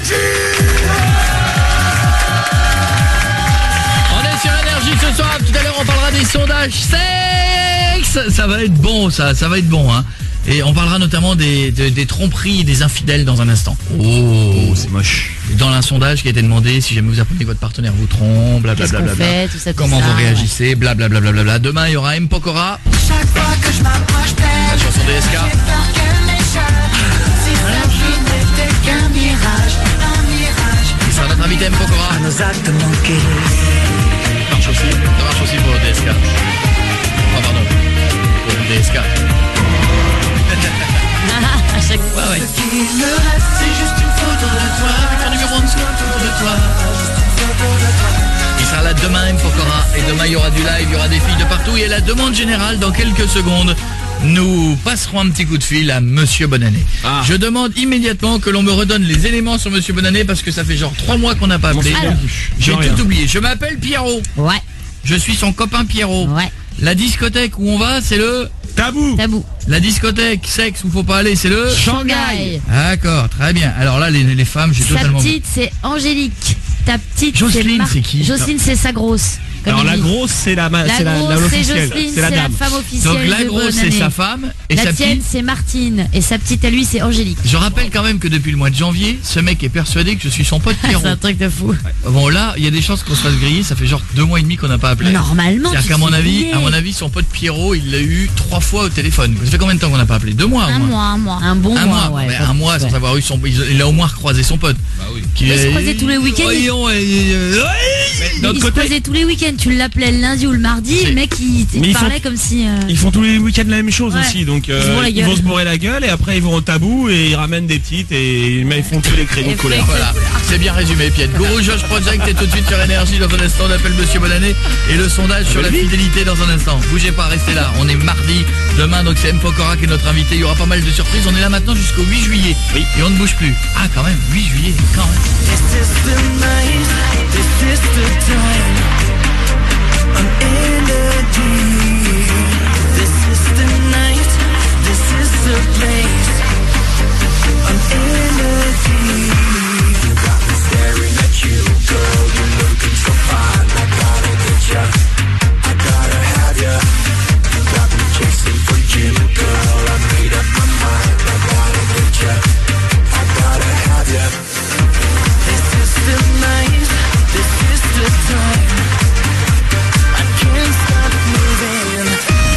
On est sur Énergie ce soir. Tout à l'heure, on parlera des sondages sexe. Ça va être bon, ça, ça va être bon, hein. Et on parlera notamment des, des, des tromperies et des infidèles dans un instant. Oh, c'est moche. Dans un sondage qui a été demandé, si jamais vous apprenez que votre partenaire vous trompe, blablabla. Qu'est-ce qu'on fait, tout ça, tout Comment ça, vous ouais. réagissez, blablabla. Bla bla bla. Demain, il y aura M. Pokora. Chaque fois que je m'approche d'elle, La chanson D S K. j'ai peur qu'elle m'échappe. Si sa vie n'était qu'un mirage, un mirage. Il sera notre invité M. Pokora. À nos actes manqués. Ça marche aussi. Ça marche aussi pour D S K. Oh, pardon. Pour D S K. À chaque fois, ouais. Ce qui me reste, c'est juste une photo de toi. Avec ton numéro en dessous. toi. Il sera là demain, M. Pokora. Et demain, il y aura du live, il y aura des filles de partout. Et à la demande générale, dans quelques secondes, nous passerons un petit coup de fil à Monsieur Bonannay. Ah. Je demande immédiatement que l'on me redonne les éléments sur Monsieur Bonannay parce que ça fait genre trois mois qu'on n'a pas appelé. J'ai tout rien. oublié. Je m'appelle Pierrot. Ouais. Je suis son copain Pierrot. Ouais. La discothèque où on va, c'est le... Tabou. Tabou. La discothèque sexe où faut pas aller, c'est le... Shanghai. D'accord, très bien. Alors là, les, les femmes, j'ai Sa totalement... petite, c'est Angélique. Ta petite, Jocelyne, Mar- c'est qui? Jocelyne, c'est sa grosse. Alors la grosse, c'est la, La c'est la, grosse, la, c'est l'officielle, Jocelyne, c'est la c'est la dame. femme officielle. Donc la de grosse, c'est Bonannay. sa femme. Et la sa tienne, petite... c'est Martine. Et sa petite à lui, c'est Angélique. Je rappelle quand même que depuis le mois de janvier, ce mec est persuadé que je suis son pote Pierrot. C'est un truc de fou. Bon là, il y a des chances qu'on se fasse griller, ça fait genre deux mois et demi qu'on n'a pas appelé. Normalement, C'est-à-dire tu qu'à mon te fais avis, griller. à mon avis, son pote Pierrot, il l'a eu trois fois au téléphone. Ça fait combien de temps qu'on n'a pas appelé? Deux mois au Un moins. mois, un mois. Un bon Un mois, mois, ouais. mais un mois sans avoir eu son... Il a au moins recroisé son pote. Bah oui. Il se croisait tous les week-ends. Voyons, et- et- et- D'un Il autre se côté, croisait tous les week-ends. Tu l'appelais le lundi ou le mardi. C'est- Le mec, il, il Mais ils parlait font- comme si... euh, ils font tous les week-ends la même chose Ouais. aussi, donc euh, Ils se bourrent la ils gueule. vont se bourrer la gueule et après ils vont au tabou et ils ramènent des petites et mais ils font tous les créneaux de Et couleur. Voilà, c'est bien résumé, Piet. Gourou Josh Project est tout de suite sur Énergie. Dans un instant, on appelle Monsieur Bonannay et le sondage sur la fidélité dans un instant. Bougez pas, restez là. On est mardi. Demain, donc c'est M. Pokora qui est notre invité. Il y aura pas mal de surprises. On est là maintenant jusqu'au huit juillet. Oui. Et on ne bouge plus. Ah, quand même, huit juillet, quand même. This is the night, this is the time. I'm energy. This is the night, this is the place. I'm energy. You got me staring at you, girl. You're looking so fine. I gotta get ya. I gotta have ya. You got me chasing for you, girl. I made up my mind. I gotta get ya. I gotta have ya. This is the night, this is the time. I can't stop moving.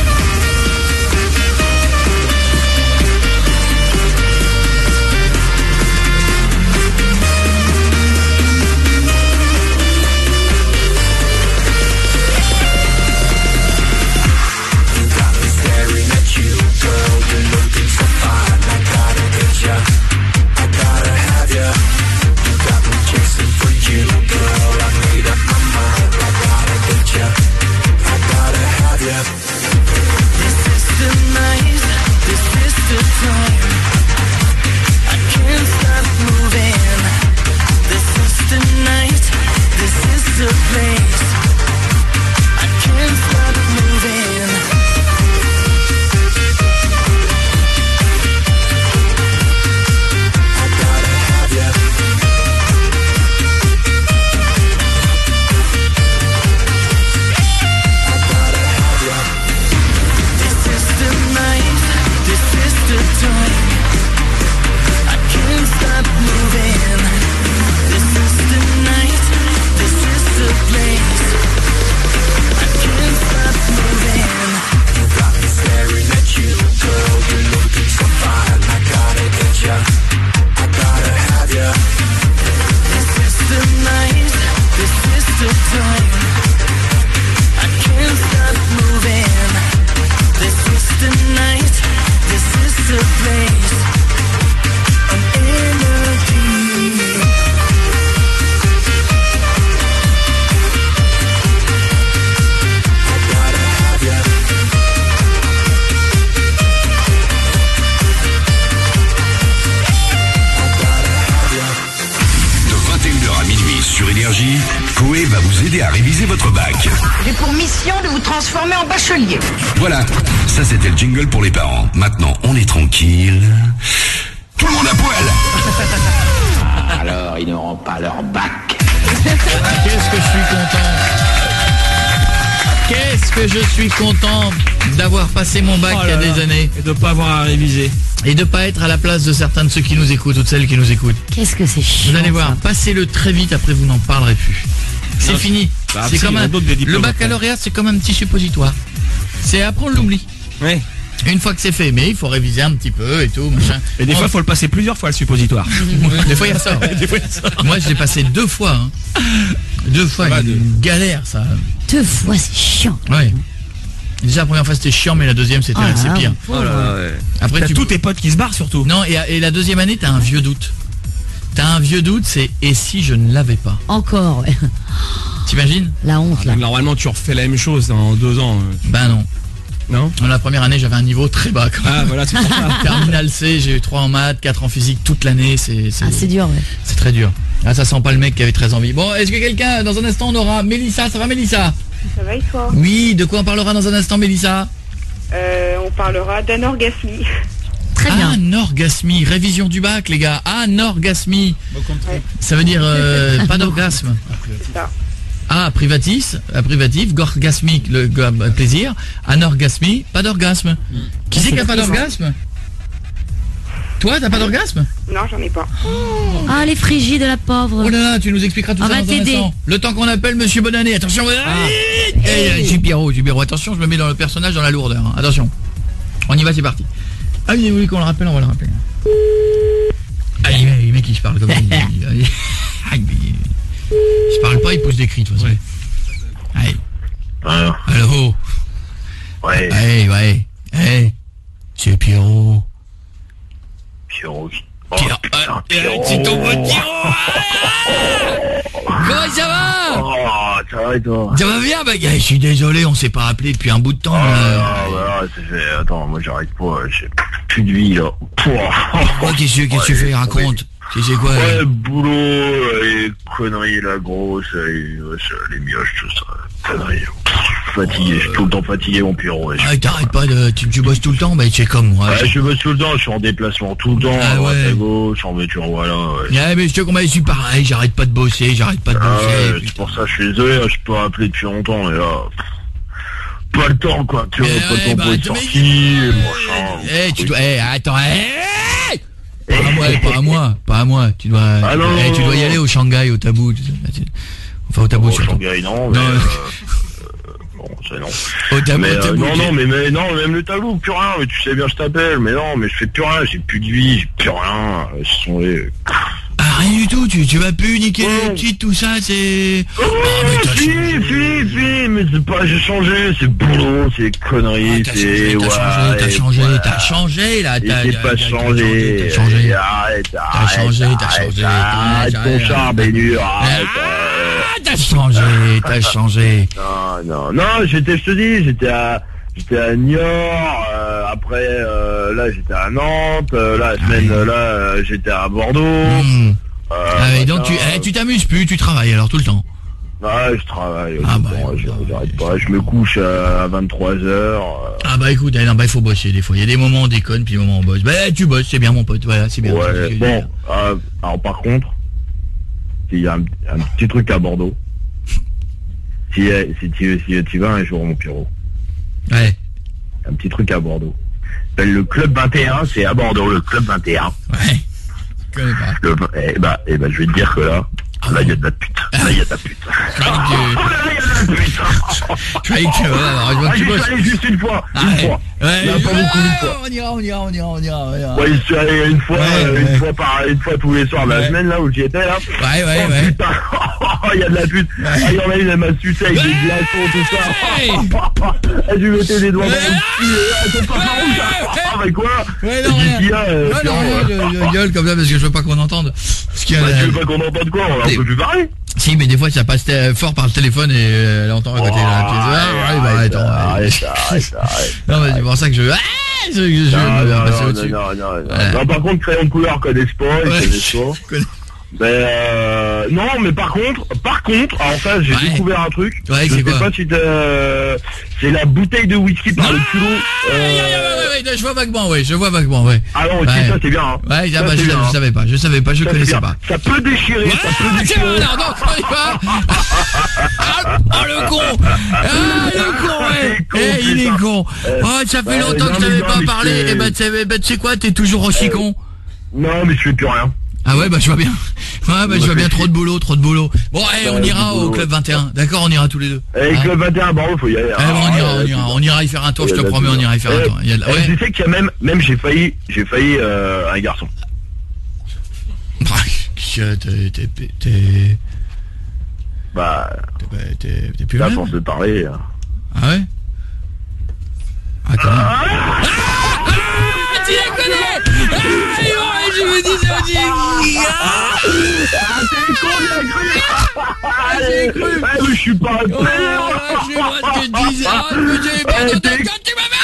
You got me staring at you, girl. You're looking so fine. I gotta get ya. I gotta have ya. You got me chasing for you, girl. I made up my mind. I gotta get ya. I gotta have ya. This is the night. This is the time. I can't stop moving. This is the night. This is the place. I can't stop moving. I gotta have ya. I gotta have ya. This is the night, this is the time. I can't stop moving. This is the night, this is the place. I can't stop moving. You got me staring at you, girl. You're looking so fine. I gotta get ya. I gotta have ya. This is the night, this is the time. I can't stop moving. This is the night, this is the place. I'm energy. I gotta have ya. I gotta have ya. De vingt et une heures à minuit sur Énergie, Coé va vous aider à réviser votre bac. J'ai pour mission de vous transformer en bachelier. Voilà, ça c'était le jingle pour les parents. Maintenant, on est tranquille. Tout le monde à poil. Alors, ils n'auront pas leur bac. Qu'est-ce que je suis content. Qu'est-ce que je suis content d'avoir passé mon bac Oh il y a là des là. années. Et de pas avoir à réviser. Et de pas être à la place de certains de ceux qui nous écoutent ou de celles qui nous écoutent. Qu'est-ce que c'est chiant. Vous allez voir, ça. passez-le très vite, après vous n'en parlerez plus. C'est Non, fini. bah, C'est si, comme il y en a un... d'autres des diplômes Le baccalauréat, c'est comme un petit suppositoire. C'est après on l'oublie. Ouais. Une fois que c'est fait, mais il faut réviser un petit peu et tout, machin. Et des On- fois, il faut le passer plusieurs fois le suppositoire. Des fois il y a ça. ouais. Des fois, il y a ça. Moi je l'ai passé deux fois. hein. Deux fois, Ça va, il y a une galère ça. Deux fois, c'est chiant. Ouais. Déjà la première fois c'était chiant, mais la deuxième c'était Oh là c'est là, pire. mon pauvre. Oh là là, ouais. Après T'as tu tous tes potes qui se barrent surtout. Non, et, et la deuxième année t'as un vieux doute. T'as un vieux doute, c'est et si je ne l'avais pas. Encore, ouais. T'imagines? La honte, là. Normalement, tu refais la même chose en deux ans. Bah non. Non? Dans la première année, j'avais un niveau très bas. Quand même. Ah, voilà, c'est pour ça. Terminal C, j'ai eu trois en maths, quatre en physique toute l'année. C'est, c'est... Ah, c'est dur, ouais. C'est très dur. Ah, ça sent pas le mec qui avait très envie. Bon, est-ce que quelqu'un, dans un instant, on aura Mélissa? Ça va, Mélissa? Ça va et toi? Oui, de quoi on parlera dans un instant, Mélissa? euh, On parlera d'anorgasmie. Très bien. Anorgasmie, révision du bac, les gars. Anorgasmie. Ouais. Ça veut dire euh, pas d'orgasme. C'est ça. Ah, privatif, euh, privatif, gorgasmique, le go- plaisir. Anorgasmie, pas d'orgasme. Qui c'est qui a pas d'orgasme? Toi, t'as pas d'orgasme? Non, j'en ai pas. Ah, les frigides de la pauvre. Oh là là, tu nous expliqueras tout On ça va dans un t'aider. instant. Le temps qu'on appelle Monsieur Bonanné. Attention. Ah. Eh, je suis Pierrot, je suis Pierrot. Attention, je me mets dans le personnage, dans la lourdeur. hein. Attention. On y va, c'est parti. Ah, vous voulez qu'on le rappelle? On va le rappeler. Ah, le mec, il se parle comme ça. il- Ah, il- il se parle pas, il pose des cris, de toute façon. Allez. Alors. Allô. Ouais. Ouais, ouais. Eh, c'est Pierrot. Pierrot. Oh, Pierrot. putain, Eh, Pierrot. c'est ton bon Pierrot. Comment ça va? Oh, ça va et toi? Ça va bien, bah, gars, je suis désolé, on s'est pas appelé depuis un bout de temps. Ah, là. bah, ça fait... Attends, moi j'arrête pas, j'ai plus de vie là. Pourquoi, qu'est-ce que qu'est-ce que tu fais? Raconte. Tu sais quoi? Ouais, le boulot, les conneries, la grosse, les, les mioches, tout ça. Conneries. Fatigué, je suis tout le temps fatigué, mon Pierrot. Ah, t'arrêtes pas de... Tu, tu bosses tout le temps? Bah, tu es comme moi. Ouais, je bosse tout le temps, je suis en déplacement tout le temps, Ah, à droite, ouais. à gauche, en voiture, voilà. Ouais. Ouais, mais je te comprends, je suis pareil, j'arrête pas de bosser, j'arrête pas de Ah, bosser. ouais, c'est pour ça, je suis désolé, hein, je peux rappeler depuis longtemps, mais là... pff, pas le temps, quoi, tu vois, Mais pas ouais, le temps bah, pour être tu- mais- sorti, machin... Eh, tu dois... Eh, attends, eh Pas à moi, pas à moi, pas à moi. Tu dois, Ah, tu, non, dois, eh, tu non, dois y non. aller au Shanghai, au Tabou. tu sais, tu- Enfin, au Tabou, Au surtout. Shanghai, non, mais... Non, euh, euh, bon, ça, non. Au Tabou, Mais, au euh, Tabou, non, ok. non, mais, mais non, même le tabou, plus rien, mais tu sais bien, je t'appelle, mais non, mais je fais plus rien, j'ai plus de vie, j'ai plus rien, euh, ce sont les... Ah, rien du tout, tu, tu vas plus niquer les petites, tout ça, c'est... Oh, si, si, si, mais c'est pas, j'ai changé, c'est boulot, c'est conneries, T'as c'est... changé, t'as changé, t'as changé, t'as changé, là, t'as... J'ai t'as- pas t'as- changé, T'as changé, arrête, t'as arrête, changé, t'as arrête, changé, arrête t'as- ton t'as- char, Bénur, arrête, Ah, t'as changé, t'as changé. Non, non, non, j'étais, je te dis, j'étais à, j'étais à Niort, euh, après, euh, là, j'étais à Nantes, euh, là, la semaine, euh, là, euh, j'étais à Bordeaux. Mmh. Euh, Ah, mais donc tu, machin, eh, tu t'amuses plus, tu travailles alors tout le temps. Ouais, je travaille, Ah, tout bah, le temps, je- j'arrête pas, je me couche à vingt-trois heures. Ah bah écoute, eh, non, bah il faut bosser des fois. Il y a des moments où on déconne, puis des moments où on bosse. Bah tu bosses, c'est bien mon pote, voilà, c'est bien. c'est ce que Ouais, je veux bon, dire. euh, alors par contre, il y a un, un petit truc à Bordeaux. Si, euh, si tu si tu vas un jour, mon Pierrot. Ouais. Un petit truc à Bordeaux. Ben, le club vingt et un, c'est à Bordeaux, le club vingt et un. Ouais. Je connais pas. Le, eh bah, eh bah, je vais te dire que là, là, il y a de la pute. Là, il y a de la pute. Je croyais que... Je croyais que... voilà, alors, je vois Ah, que tu j'y suis bosses. allé juste une fois. Ah, Une ouais. fois. Ouais, Il y en a pas ouais, beaucoup, une fois. on ira, on ira, on ira, on ira, on ira. Ouais, j'y suis allé une fois, Ouais, euh, ouais. une fois par, une fois tous les soirs de la Ouais. semaine, là, où j'y étais, là. Ouais, ouais, Oh, ouais. putain. Il y a de la pute. Ah, il y en a une, elle m'a sucé avec des glaçons, tout ça. Elle lui mettait des doigts dans le cul. Elle était pas rouge. Ah, mais quoi? Ouais, non, J'ai rien. dit, ah, euh, Ouais, non, Pierrot, rien, euh, je, je gueule comme ça parce que je veux pas qu'on entende. Parce qu'il y a- Bah, tu veux pas qu'on entende quoi? On peut plus parler. Si, mais des fois ça passe euh, fort par le téléphone et euh, elle entend à côté de la pièce. Ah, ouais, bah attends. Arrête, arrête, arrête. Non, mais c'est pour ça que je... Ah, je, je, je Non, vais non, passer non, au-dessus. non, non, non, Voilà. non, par contre, crayon de couleur, ils connaissent pas, ils Ouais. connaissent pas. Ben, euh, non, mais par contre, par contre, alors ça, j'ai Ouais. découvert un truc. Ouais, je c'est sais quoi pas si t'as, c'est la bouteille de whisky par le culot. Ouais, ouais, ouais, ouais, je vois vaguement, ouais, je vois vaguement, ouais. Ah non, ok, Ouais. ça c'est bien, hein. Ouais, Ça, ah, bah, c'est je, bien, je hein. savais pas, je savais pas, je Ça, c'est connaissais bien. pas. Ça peut déchirer, Ouais, ça peut tiens, déchirer. alors, donc, on y va. Ah, oh, le con. Ah, le con, ouais. Eh, il est con. Oh, ça fait Ouais, longtemps non, que je mais t'avais non, pas mais parlé. c'est- Eh ben, tu sais ben, tu sais quoi, t'es toujours aussi con. Non, mais je fais plus rien. Ah ouais, bah je vois bien. Ouais, bah je vois bien, trop de boulot, trop de boulot. Bon, eh, on Ouais, ira du au boulot. Club vingt et un. D'accord, on ira tous les deux. Eh, Hein Club vingt et un, bon, faut y aller. Eh, bon, on Ah, ira, on ouais, ira, c'est on ira y faire un tour, je te Il y a de la promets, on pub. ira y faire un Eh, tour. Il y a de la- eh, ouais. Tu sais qu'il y a même, même j'ai failli, j'ai failli, euh, un garçon. Qu'est-ce que t'es, t'es, t'es, Bah, t'es, t'es, t'es plus là, là. pour se parler. hein. Ah ouais? Ah, quand même. Ah, tu la connais! Ah, je me disais aussi. Ah, t'es con, j'ai cru. Ah, j'ai cru. Eh, mais je suis pas un Oh, je vois ce que tu disais. Ah, je me disais, bien de quand tu m'avais.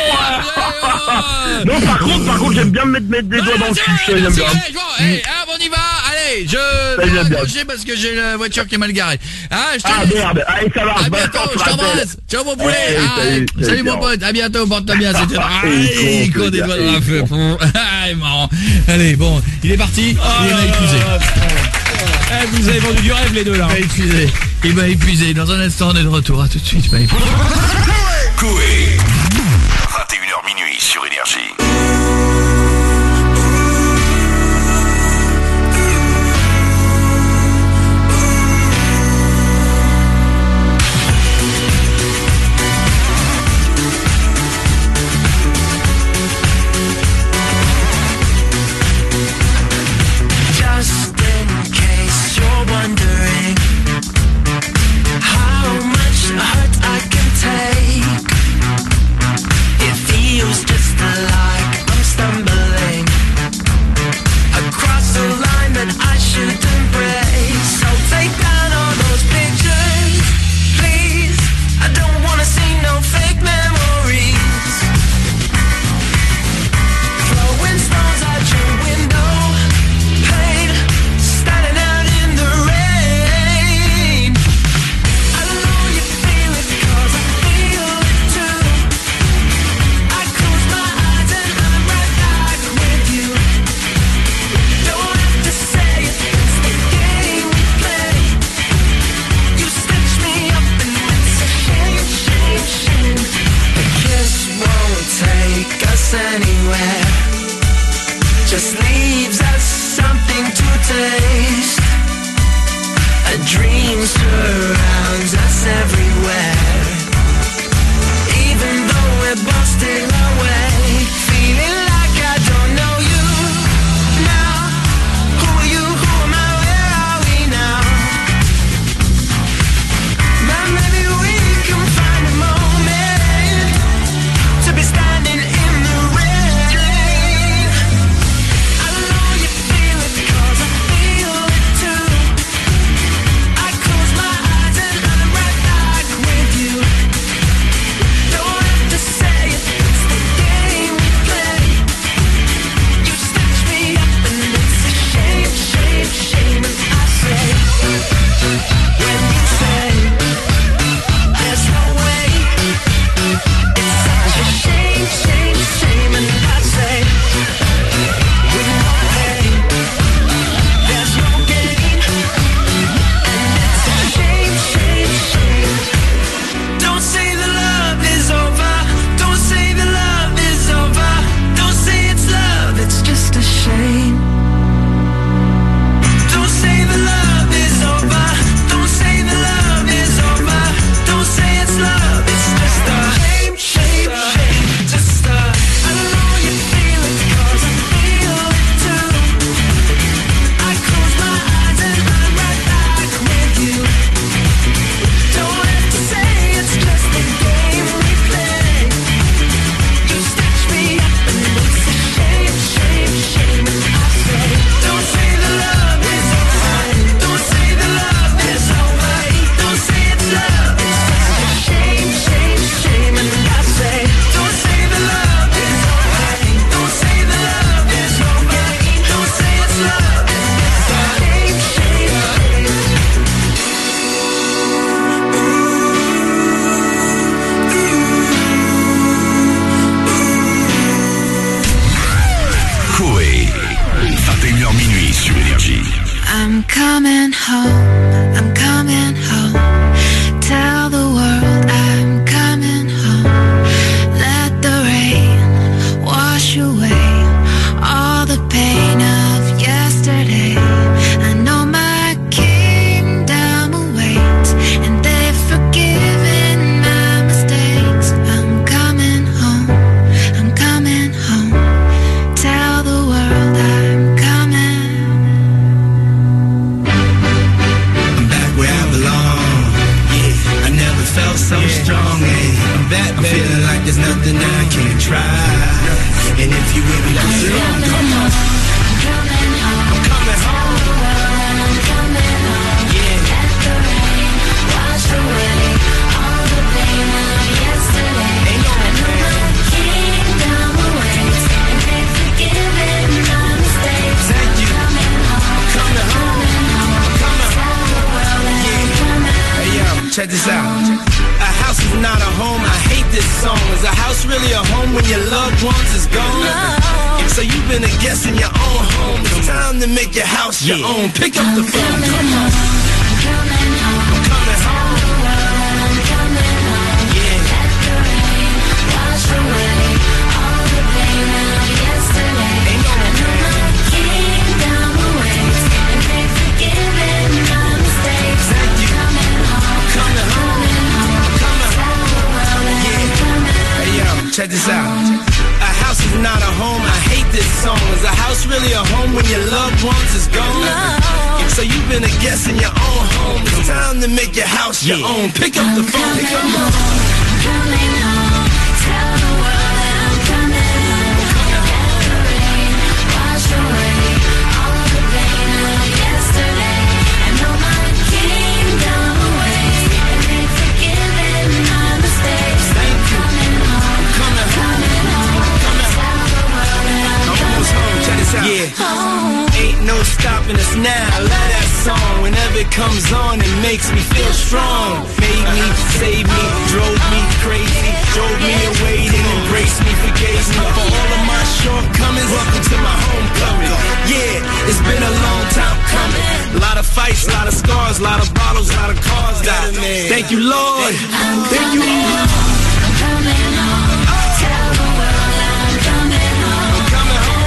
Non, par contre, par contre, j'aime bien me mettre, mettre des doigts dans le cul, ça, j'aime bien. Hey, ah, on y va. Allez, je vais raccrocher parce que j'ai la voiture qui est mal garée. Ah, je te Ah, laisse. merde. Allez, ça va. À bientôt, je t'embrasse. Ciao, mon poulet. Ouais, Ah, salut, salut, salut, mon ciao. pote. À bientôt, porte-toi bien. C'était Ah, ah, il est con, con des ce doigts gars, dans la il feu. est con. Ah, il est marrant. Allez, bon, il est parti. Il m'a épuisé. Eh, vous avez vendu du rêve les deux là. Il m'a épuisé. Il m'a épuisé. Dans un instant, on est de retour. À tout de suite. Il m'a épuisé. Coé. vingt et une heures minuit sur Énergie. Just in case you're wondering how much hurt I can take, it feels just like I'm stumbling across a line that I shouldn't break. So take down all those pictures, please. I don't wanna see no fake memories. Throwing stones out your window, standing out in the rain. I know you feel it 'cause I feel it too. I close my eyes and I'm right back with you. Don't have to say it, it's the game we play. You stitch me up and it's a shame, shame, shame. A kiss won't take us anywhere, just leaves us something to taste. A dream surrounds us everywhere, even though we're both still awake. Feeling like I don't know you now. Who are you? Who am I? Where are we now? But maybe we can find a moment to be standing in the rain. I know you feel it 'cause I feel it too. I close my eyes and I'm right back with you. Don't have to say it, it's the game we play. You stitch me up and it's a shame, shame, shame. And I say, when you say there's no way, it's such a shame, shame, shame. And I say, with no pain, there's no gain. And it's a shame, shame, shame. Don't say the love is over. Don't say the love is over. Don't say it's love, it's just a shame. Don't say the love is over. Don't say the love is over. Don't say it's love, it's just a shame, shame, shame. Just a, I know you feel it 'cause I feel it too. I close my eyes and I'm right back with you. Don't have to say it's just a game we play. You stitch me up and it's a shame, shame, shame. And I say, don't say the love is over. Don't say the love is over. Don't say it's love, it's just a shame, shame, shame. And I say, don't say the love is over. Don't say the love is over. Don't say it's love, it's a shame, shame, shame. Coé. vingt et une heures minuit sur Énergie. I'm coming home, I'm coming home. Tell the world I'm coming home. Let the rain wash away all the pain of yesterday. I know my kingdom awaits, and they've forgiven my mistakes. I'm coming home, I'm coming home. Tell the world I'm coming. Back where I belong. check this out. A house is not a home, I hate this song. Is a house really a home when your loved ones is gone? No. So you've been a guest in your own home. It's time to make your house your own. Pick up the phone. Come on. I'm coming home. I'm coming home. I'm coming home. Yeah. Let the rain wash away all the pain of yesterday. Ain't no I know my kingdom awaits, and they forgiven my mistakes. Thank you. Coming home. Coming home. Coming home. Yeah. Hey yo, check this out. A house is not a home, I hate this song. Is a house really a home when your loved ones is gone? No. So you've been a guest in your own home. It's time to make your house your own. Pick up the phone. Pick up the phone. I'm coming home. Tell the world that I'm coming home. Let the rain wash away all the pain of yesterday. I know my kingdom awaits, and they've forgiven my mistakes. Thank you. Coming home. Coming home. Yeah, ain't no stopping us now. I love that song. Whenever it comes on, it makes me feel strong. Made me, saved me, drove me crazy, drove me away, then embraced me, forgave me for all of my shortcomings. Welcome to my homecoming. Yeah, it's been a long time coming. A lot of fights, a lot of scars, a lot of bottles, a lot of cars died. Thank you, Lord. Thank you, Lord. I'm coming home. Tell the world that I'm coming home. I'm coming home.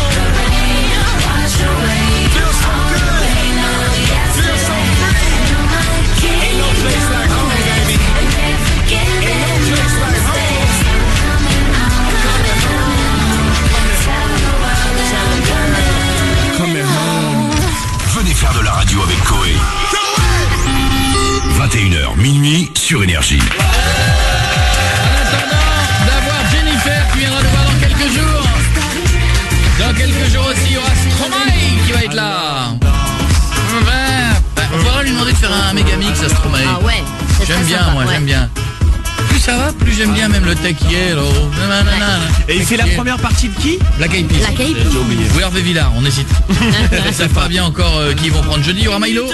Venez faire de la radio avec Koé. vingt et une heures, minuit sur Énergie. En attendant d'avoir Jennifer qui viendra nous voir dans quelques jours. Dans quelques jours aussi, il y aura Stromae qui va être là. On pourra lui demander de faire un méga mix à Stromae. Ah ouais. J'aime bien, sympa, moi, ouais. J'aime bien. Plus ça va, plus j'aime bien même le Take Yellow. Et il fait la première partie de qui? Black Eyed Peas. Black Eyed Peas. J'ai oublié. Ou Hervé Villard, on hésite. Ils savent pas bien encore euh, qui ils vont prendre jeudi. Il y aura Milo.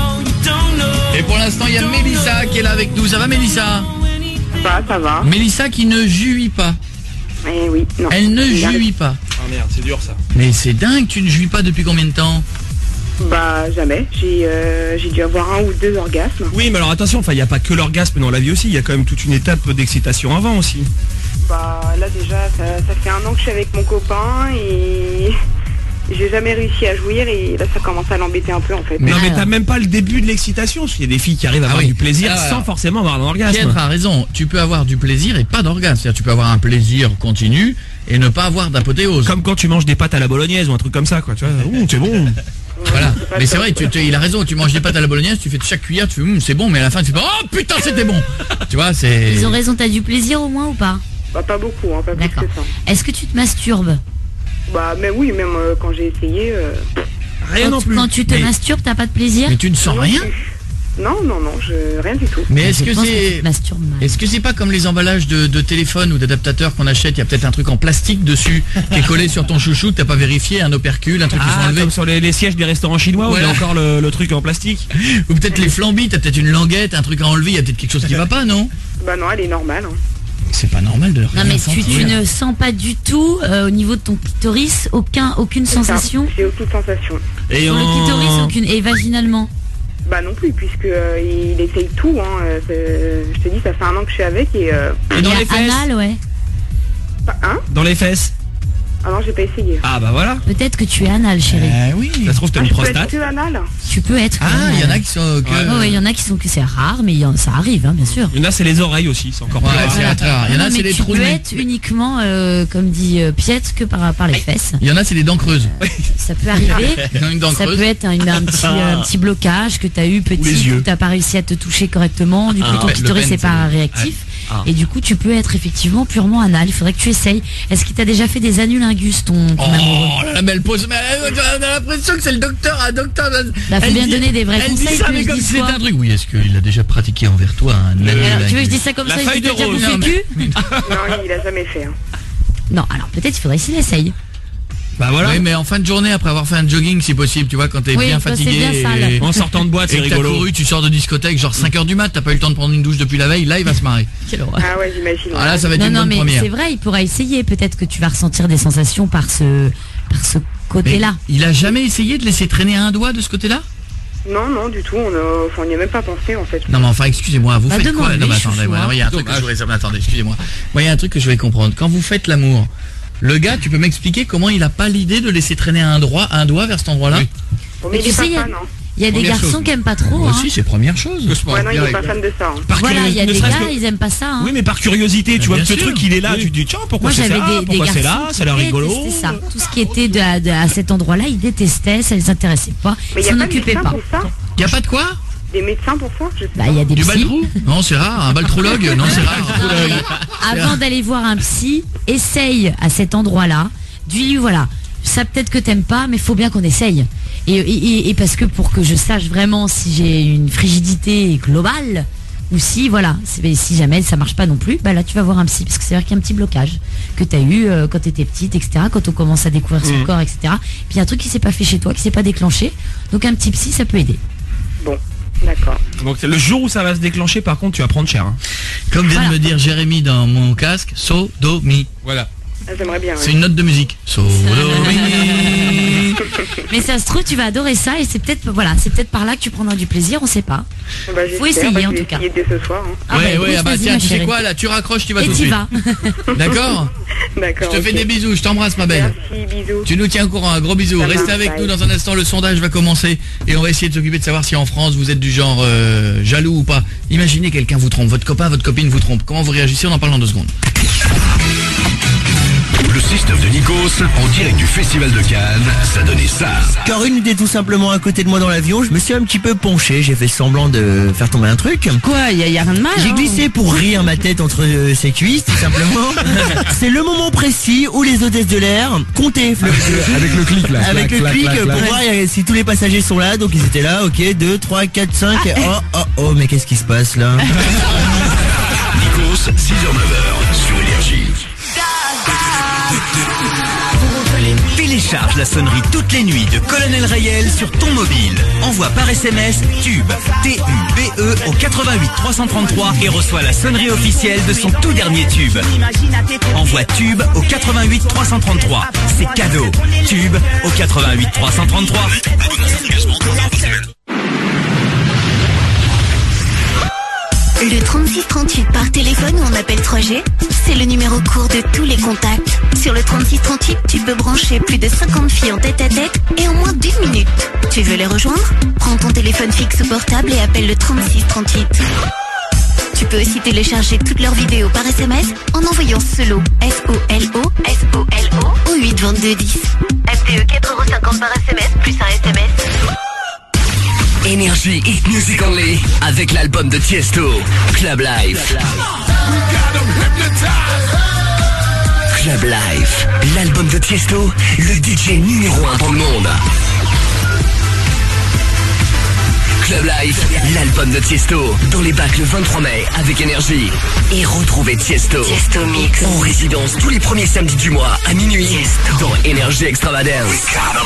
Et pour l'instant, il y a Mélissa qui est là avec nous. Ça va, Mélissa? Ça, ça va. Mélissa qui ne jouit pas. Eh oui, non. Elle ne jouit pas. Oh merde, c'est dur ça. Mais c'est dingue, tu ne jouis pas depuis combien de temps? Bah jamais, j'ai euh, j'ai dû avoir un ou deux orgasmes. Oui, mais alors attention, enfin il n'y a pas que l'orgasme dans la vie aussi, il y a quand même toute une étape d'excitation avant aussi. Bah là déjà, ça, ça fait un an que je suis avec mon copain et j'ai jamais réussi à jouir et là ça commence à l'embêter un peu en fait. Mais non mais t'as même pas le début de l'excitation, parce qu'il y a des filles qui arrivent à ah avoir oui. du plaisir alors, sans forcément avoir un orgasme. Pietre a raison, tu peux avoir du plaisir et pas d'orgasme, c'est-à-dire tu peux avoir un plaisir continu et ne pas avoir d'apothéose. Comme quand tu manges des pâtes à la bolognaise ou un truc comme ça quoi, tu vois, ouh, c'est bon. Voilà, mais c'est vrai, tu, tu, il a raison, tu manges des pâtes à la bolognaise, tu fais de chaque cuillère, tu fais hum, c'est bon, mais à la fin tu fais oh putain c'était bon. Tu vois, c'est... Ils ont raison, t'as du plaisir au moins ou pas? Bah pas beaucoup, hein, pas plus que ça. Est-ce que tu te masturbes? Bah mais oui, même euh, quand j'ai essayé... Euh... Rien quand, non plus. Quand tu te mais... masturbes, t'as pas de plaisir? Mais tu ne sens non, rien? Non, non, non, je... rien du tout. Mais est-ce que c'est... Est-ce que c'est pas comme les emballages de, de téléphone ou d'adaptateurs qu'on achète, il y a peut-être un truc en plastique dessus qui est collé sur ton chouchou, que t'as pas vérifié, un opercule, un truc qui ah, sont enlevés. Comme sur les, les sièges des restaurants chinois voilà. Où il y a encore le, le truc en plastique. Ou peut-être les flambis, t'as peut-être une languette, un truc à enlever, il y a peut-être quelque chose qui va pas, non? Bah non, elle est normale. Hein. C'est pas normal de rien Non mais sentir. tu, tu ne sens pas du tout euh, au niveau de ton clitoris aucun, aucune sensation? J'ai aucune sensation. Et sur en... le clitoris aucune, et vaginalement? Bah non plus, puisque euh, il essaye tout. Hein. Je te dis, ça fait un an que je suis avec et... Euh... Et dans et les fesses anal, ouais. Hein? Dans les fesses? Ah non, j'ai pas essayé. Ah bah voilà. Peut-être que tu es anal, chérie. Euh, oui. Ça se trouve t'as ah, une je prostate. peux être anal. Tu peux être. Ah, il y en a qui sont. Que... Ouais, ouais, il y en a qui sont que c'est rare, mais y en, ça arrive, hein, bien sûr. Il y en a c'est les oreilles aussi, c'est encore plus ouais, rare. c'est très rare. Il y en a c'est les trous. Tu peux être uniquement, euh, comme dit euh, Pietre, que par par les fesses. Il y en a c'est les dents creuses. Ça peut arriver. Une dent ça creuse. peut être un, un petit un petit blocage que t'as eu petit, que t'as pas réussi à te toucher correctement. Du coup, ah, ton ouais, clitoris n'est pas réactif. Ah. Et du coup, tu peux être effectivement purement anal. Il faudrait que tu essayes. Est-ce qu'il t'a déjà fait des anulingus, ton, ton oh, amoureux? la belle pose. Mais on a l'impression que c'est le docteur, un docteur. Bah, faut bien dit, donner des vrais elle conseils. Dit ça, mais comme si c'était un truc. Oui, est-ce qu'il a déjà pratiqué envers toi un anulingus? Tu veux que je dise ça comme la ça? Feuille de rose. Non, non, il a jamais fait. Hein. Non, alors peut-être il faudrait qu'il essaye. Bah voilà. Oui, mais en fin de journée, après avoir fait un jogging, si possible, tu vois, quand t'es Oui, bien toi, c'est fatigué. bien sale. et- En sortant de boîte, c'est et que t'as rigolo. couru, tu sors de discothèque, genre cinq heures du mat, t'as pas eu le temps de prendre une douche depuis la veille, là il va se marrer. Quelle horreur. Ah ouais, j'imagine. Ah là, ça va être Non, une non, bonne mais première. c'est vrai, il pourra essayer. Peut-être que tu vas ressentir des sensations par ce, par ce Mais côté-là. il a jamais essayé de laisser traîner un doigt de ce côté-là? Non, non, du tout. On a... enfin, on n'y a même pas pensé en fait. Non mais enfin excusez-moi, vous Bah, faites quoi? demande-lui, Non mais chouchou, attendez, moi, hein. il y a un truc que je voudrais savoir. Attendez, excusez-moi. Moi il y a un truc que je voulais comprendre. Quand vous faites l'amour, le gars, tu peux m'expliquer comment il a pas l'idée de laisser traîner un doigt, un doigt vers cet endroit-là? Bon, Mais mais il tu est sais, pas il y a- fan, hein. Il y a des Première garçons chose. qui aiment pas trop. Moi hein. aussi, c'est première chose. Ouais, non, il est pas fan de ça. hein. Par Voilà, il y a ne des serait-ce gars, que- ils aiment pas ça. hein. Oui, mais par curiosité, tu Mais vois bien que ce sûr. truc il est là, Oui. tu te dis tiens pourquoi Moi, c'est j'avais ça, des, des pourquoi c'est garçons là, qui ça a l'air rigolo. détestaient ça. Tout ce qui était de, à- de- à cet endroit-là, ils détestaient, ça les intéressait pas. Mais Ils il y a s'en pas de occupaient médecin pas. pour ça? Y a pas de quoi? Des médecins pour ça? Je sais Bah, pas. il y a des Du psys. baltrou? Non, c'est rare. Un baltrologue? Non, c'est rare. Non, mais avant d'aller voir un psy, essaye à cet endroit-là. Dis-lui, voilà, ça peut-être que t'aimes pas, mais faut bien qu'on essaye. Et, et- et parce que pour que je sache vraiment si j'ai une frigidité globale, ou si, voilà, c'est- si jamais ça marche pas non plus, bah là tu vas voir un psy. Parce que c'est vrai qu'il y a un petit blocage que t'as eu euh, quand t'étais petite, et cetera. Quand on commence à découvrir son Mhm. corps, et cetera. Puis il y a un truc qui s'est pas fait chez toi, qui s'est pas déclenché. Donc un petit psy, ça peut aider. Bon, d'accord. Donc le jour où ça va se déclencher, par contre, tu vas prendre cher. hein. Comme vient Voilà. de me dire Jérémy dans mon casque, sodomie. Voilà. Ah, j'aimerais bien. C'est ouais. une note de musique. Sodomie. Mais ça se trouve, tu vas adorer ça et c'est peut-être, voilà, c'est peut-être par là que tu prendras du plaisir, on sait pas. Bah, Faut j'espère, essayer, bah, en je vais tout cas. essayer dès ce soir. hein. Ah ouais, bah, ouais, oui, ah bah vas-y, tiens, ma tu sais chérie. quoi, là, tu raccroches, tu vas Et tout de t'y suite. vas. D'accord? D'accord. Je te fais ok. des bisous, je t'embrasse, ma belle. Merci, bisous. Tu nous tiens au courant, un gros bisou. Ça Restez marche, avec bye. nous dans un instant, le sondage va commencer et on va essayer de s'occuper de savoir si en France vous êtes du genre euh, jaloux ou pas. Imaginez quelqu'un vous trompe, votre copain, votre copine vous trompe. Comment vous réagissez? On en parle dans deux secondes. Le six neuf de Nikos, en direct du Festival de Cannes, ça donnait ça. Corinne était tout simplement à côté de moi dans l'avion, je me suis un petit peu penché, j'ai fait semblant de faire tomber un truc. Quoi, y a, y a rien de mal. J'ai hein. glissé pour rire ma tête entre euh, ses cuisses, tout simplement. C'est le moment précis où les hôtesses de l'air comptaient le- Avec le clic là. avec clac, le clac, clic clac, pour clac. voir euh, si tous les passagers sont là. Donc ils étaient là, ok, deux, trois, quatre, cinq. et oh, oh, oh, mais qu'est-ce qui se passe là? Nikos, six heures neuf heures, sur Énergie. Télécharge la sonnerie toutes les nuits de Colonel Rayel sur ton mobile. Envoie par S M S TUBE, T U B E au quatre-vingt-huit trois cent trente-trois et reçois la sonnerie officielle de son tout dernier tube. Envoie TUBE au quatre-vingt-huit trois cent trente-trois. C'est cadeau. TUBE au quatre-vingt-huit trois cent trente-trois. Le trente-six trente-huit par téléphone ou en appel trois G, c'est le numéro court de tous les contacts. Sur le trente-six trente-huit, tu peux brancher plus de cinquante filles en tête à tête et en moins d'une minute. Tu veux les rejoindre? Prends ton téléphone fixe ou portable et appelle le trente-six trente-huit. Tu peux aussi télécharger toutes leurs vidéos par S M S en envoyant SOLO, S O L O, S O L O, au huit vingt-deux dix. M T E quatre euros cinquante par S M S plus un S M S. Énergie Hit Music Only avec l'album de Tiesto, Club Life. Club Life, l'album de Tiesto, le D J numéro un dans le monde. Club Life, l'album de Tiesto, dans les bacs le vingt-trois mai avec Énergie. Et retrouvez Tiesto, Tiesto Mix en résidence tous les premiers samedis du mois à minuit dans Énergie Extravagance.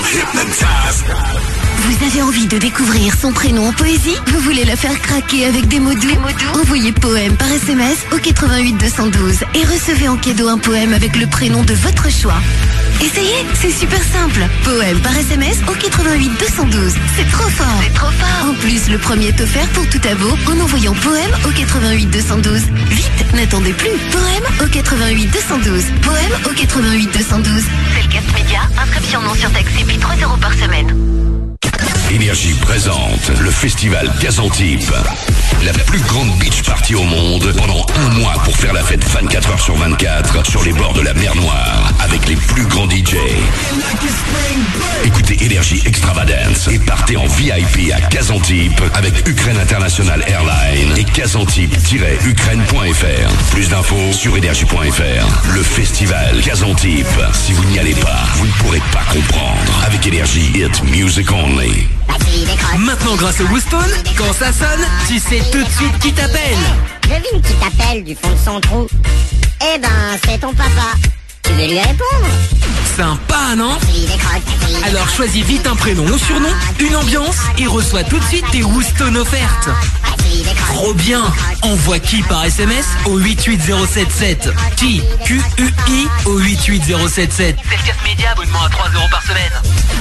Vous avez envie de découvrir son prénom en poésie? Vous voulez la faire craquer avec des mots doux? Envoyez poème par S M S au quatre-vingt-huit deux cent douze et recevez en cadeau un poème avec le prénom de votre choix. Essayez, c'est super simple. Poème par S M S au quatre-vingt-huit deux cent douze. C'est trop fort. C'est trop fort. En plus, le premier est offert pour tout abo en envoyant poème au quatre-vingt-huit deux cent douze. Vite, n'attendez plus. Poème au quatre-vingt-huit deux cent douze. Poème au quatre-vingt-huit deux cent douze. C'est le Cast Média. Inscription non surtaxée puis trois euros par semaine. Énergie présente le festival Gazantip. La plus grande beach party au monde pendant un mois pour faire la fête vingt-quatre heures sur vingt-quatre sur les bords de la mer Noire avec les plus grands D J. Écoutez Énergie Extravagance et partez en V I P à Gazantip avec Ukraine International Airlines et gazantip tiret ukraine point F R. Plus d'infos sur énergie point F R. Le festival Gazantip. Si vous n'y allez pas, vous ne pourrez pas comprendre. Avec Énergie, it's music only. Maintenant grâce au Wooston, quand ça sonne, tu sais tout de suite qui t'appelle. Devine qui t'appelle du fond de son trou. Eh ben, c'est ton papa. Tu veux lui répondre? Sympa, non? Alors choisis vite un prénom ou surnom, une ambiance et reçois tout de suite tes Wooston offertes. Trop bien! Envoie qui par S M S au huit huit zéro sept sept. Qui? Q U I au huit huit zéro sept sept. C'est le casse média, abonnement à trois euros par semaine.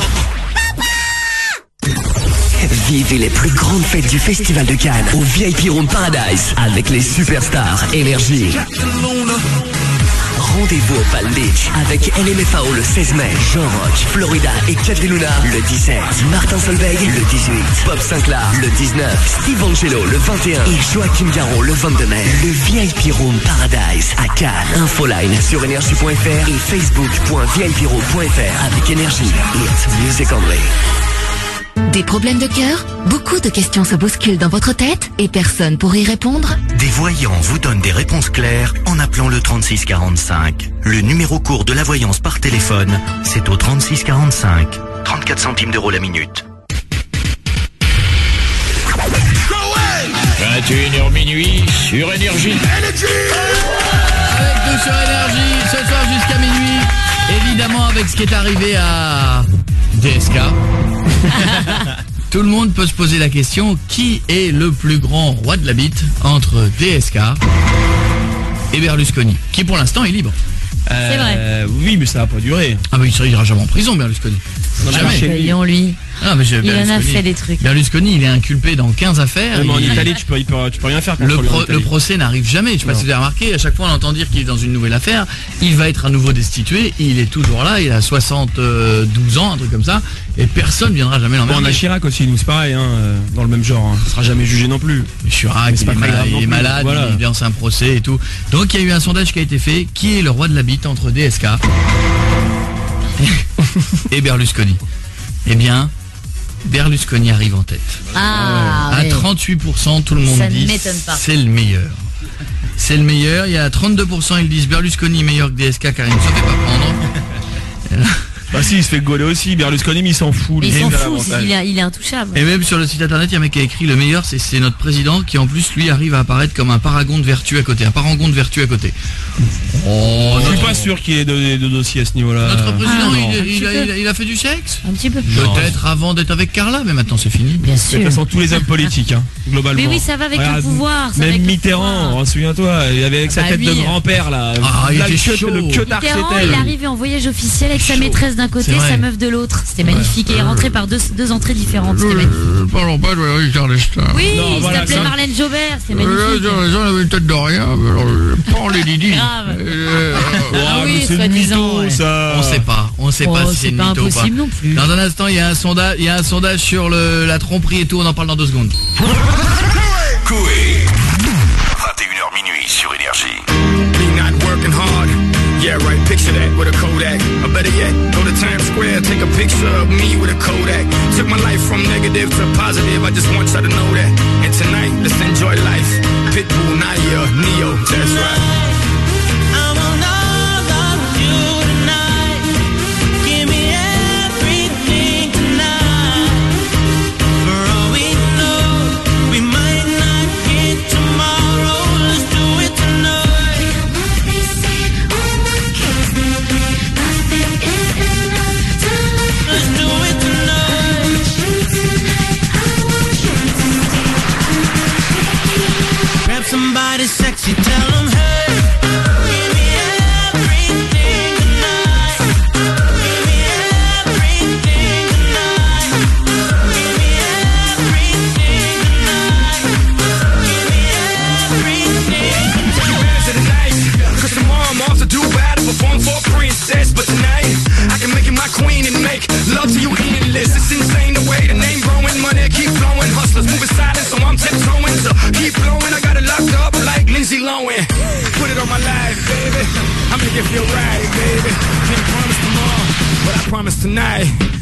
Vivez les plus grandes fêtes du Festival de Cannes au V I P Room Paradise avec les superstars Énergie. Rendez-vous au Palm Beach avec L M F A O le seize mai, Jean Rock, Florida et Kadri Luna le dix-sept, Martin Solveig le dix-huit, Bob Sinclair le dix-neuf, Steve Angelo le vingt et un et Joachim Garraud le vingt-deux mai. Le V I P Room Paradise à Cannes. Infoline sur énergie point f r et facebook point v i p room point f r avec Énergie. It's music only. Des problèmes de cœur? Beaucoup de questions se bousculent dans votre tête et personne pour y répondre? Des voyants vous donnent des réponses claires en appelant le trente-six quarante-cinq. Le numéro court de la voyance par téléphone, c'est au trente-six quarante-cinq. trente-quatre centimes d'euros la minute. vingt et une heures minuit sur Énergie. Avec nous sur Énergie, ce soir jusqu'à minuit. Évidemment avec ce qui est arrivé à D S K. Tout le monde peut se poser la question, qui est le plus grand roi de la bite entre D S K et Berlusconi, qui pour l'instant est libre. Euh, C'est vrai. Oui, mais ça va pas durer. Ah bah il ira jamais en prison, Berlusconi. Non, Jamais. Voyons lui. Ah, mais je, Il en a Berlusconi- fait des trucs. Berlusconi, il est inculpé dans quinze affaires. Ouais, mais en Il- Italie, tu peux, il peut- tu peux rien faire contre Le, lui en pro- Italie. le procès n'arrive jamais. Je sais pas Non. si vous avez remarqué, à chaque fois on entend dire qu'il est dans une nouvelle affaire, il va être à nouveau destitué, il est toujours là, il a soixante-douze ans, un truc comme ça, et personne viendra jamais Bon, on a l'emmerder. Chirac aussi, nous c'est pareil, hein, euh, dans le même genre. Hein. Ça sera jamais jugé non plus. Chirac, Mais c'est il pas est, très malade, grave il non est plus. malade, Voilà. il est dans un procès et tout. Donc il y a eu un sondage qui a été fait, qui est le roi de la bite entre D S K et Berlusconi? Eh bien, Berlusconi arrive en tête. Ah, À ouais. trente-huit pour cent, tout le monde Ça ne dit m'étonne pas. c'est le meilleur. C'est le meilleur. Il y a trente-deux pour cent ils disent Berlusconi meilleur que D S K car il ne se fait pas prendre. Bah si, il se fait gauler aussi. Berlusconi, mais il s'en fout. Mais lui, il s'en a fout, l'avantage. il est, il est intouchable. Et même sur le site internet, il y a un mec qui a écrit le meilleur, c'est c'est notre président qui en plus lui arrive à apparaître comme un paragon de vertu à côté, un parangon de vertu à côté. Oh, Je suis notre- pas sûr qu'il y ait de, de dossier à ce niveau-là. Notre président, Ah, il, non. il a, petit il, peu. a, il a fait du sexe. Un petit peu plus. Peut-être avant d'être avec Carla, mais maintenant c'est fini. Bien De sûr. toute façon, tous les hommes politiques, hein, globalement. Mais oui, ça va avec Regarde, le pouvoir. ça va Même avec le Mitterrand, pouvoir. hein, souviens-toi, il avait avec sa Bah tête de oui. grand-père là. Ah, il Là, était le queue- chaud. le queue tard, Mitterrand, c'était. il est arrivé en voyage officiel avec sa Chaud. maîtresse d'un côté, C'est vrai. sa meuf de l'autre. C'était magnifique. Et il est rentré par deux, deux entrées différentes. C'était magnifique. Parlons pas de Richard Destin. Oui, Non, il voilà, s'appelait ça- Marlène Jobert. C'était Euh, magnifique. ils avaient une tête de rien, mais alors, euh, prends les Didi. Grave. Euh, Ah oui, mais c'est soi-disant, mytho, ouais. ça. On sait pas, on sait Oh, pas si c'est c'est une pas mytho ou pas. impossible non plus. Dans un instant, il y a un sondage, il y a un sondage sur le, la tromperie et tout, on en parle dans deux secondes. Coué. vingt et une heures minuit sur Énergie. Me not working hard. Yeah, right, picture that with a Kodak. Or better yet, go to Times Square, take a picture of me with a Kodak. Took my life from negative to positive, I just want y'all to know that. And tonight, let's enjoy life. Pitbull, Naya, Neo, that's right. Grab somebody sexy, tell them, hey, give me everything tonight. Give me everything tonight. Give me everything tonight. Give me everything. Take advantage of the night, cause tomorrow I'm off to do battle, perform for a princess. But tonight, I can make you my queen and make love to you endless. It's insane the way the name growing, money keep flowing. Hustlers moving silent, so I'm tiptoeing. So keep blowing, I got it locked up like Lindsay Lohan. Put it on my life, baby. I'm gonna give you a ride, baby. Can't promise tomorrow, but I promise tonight.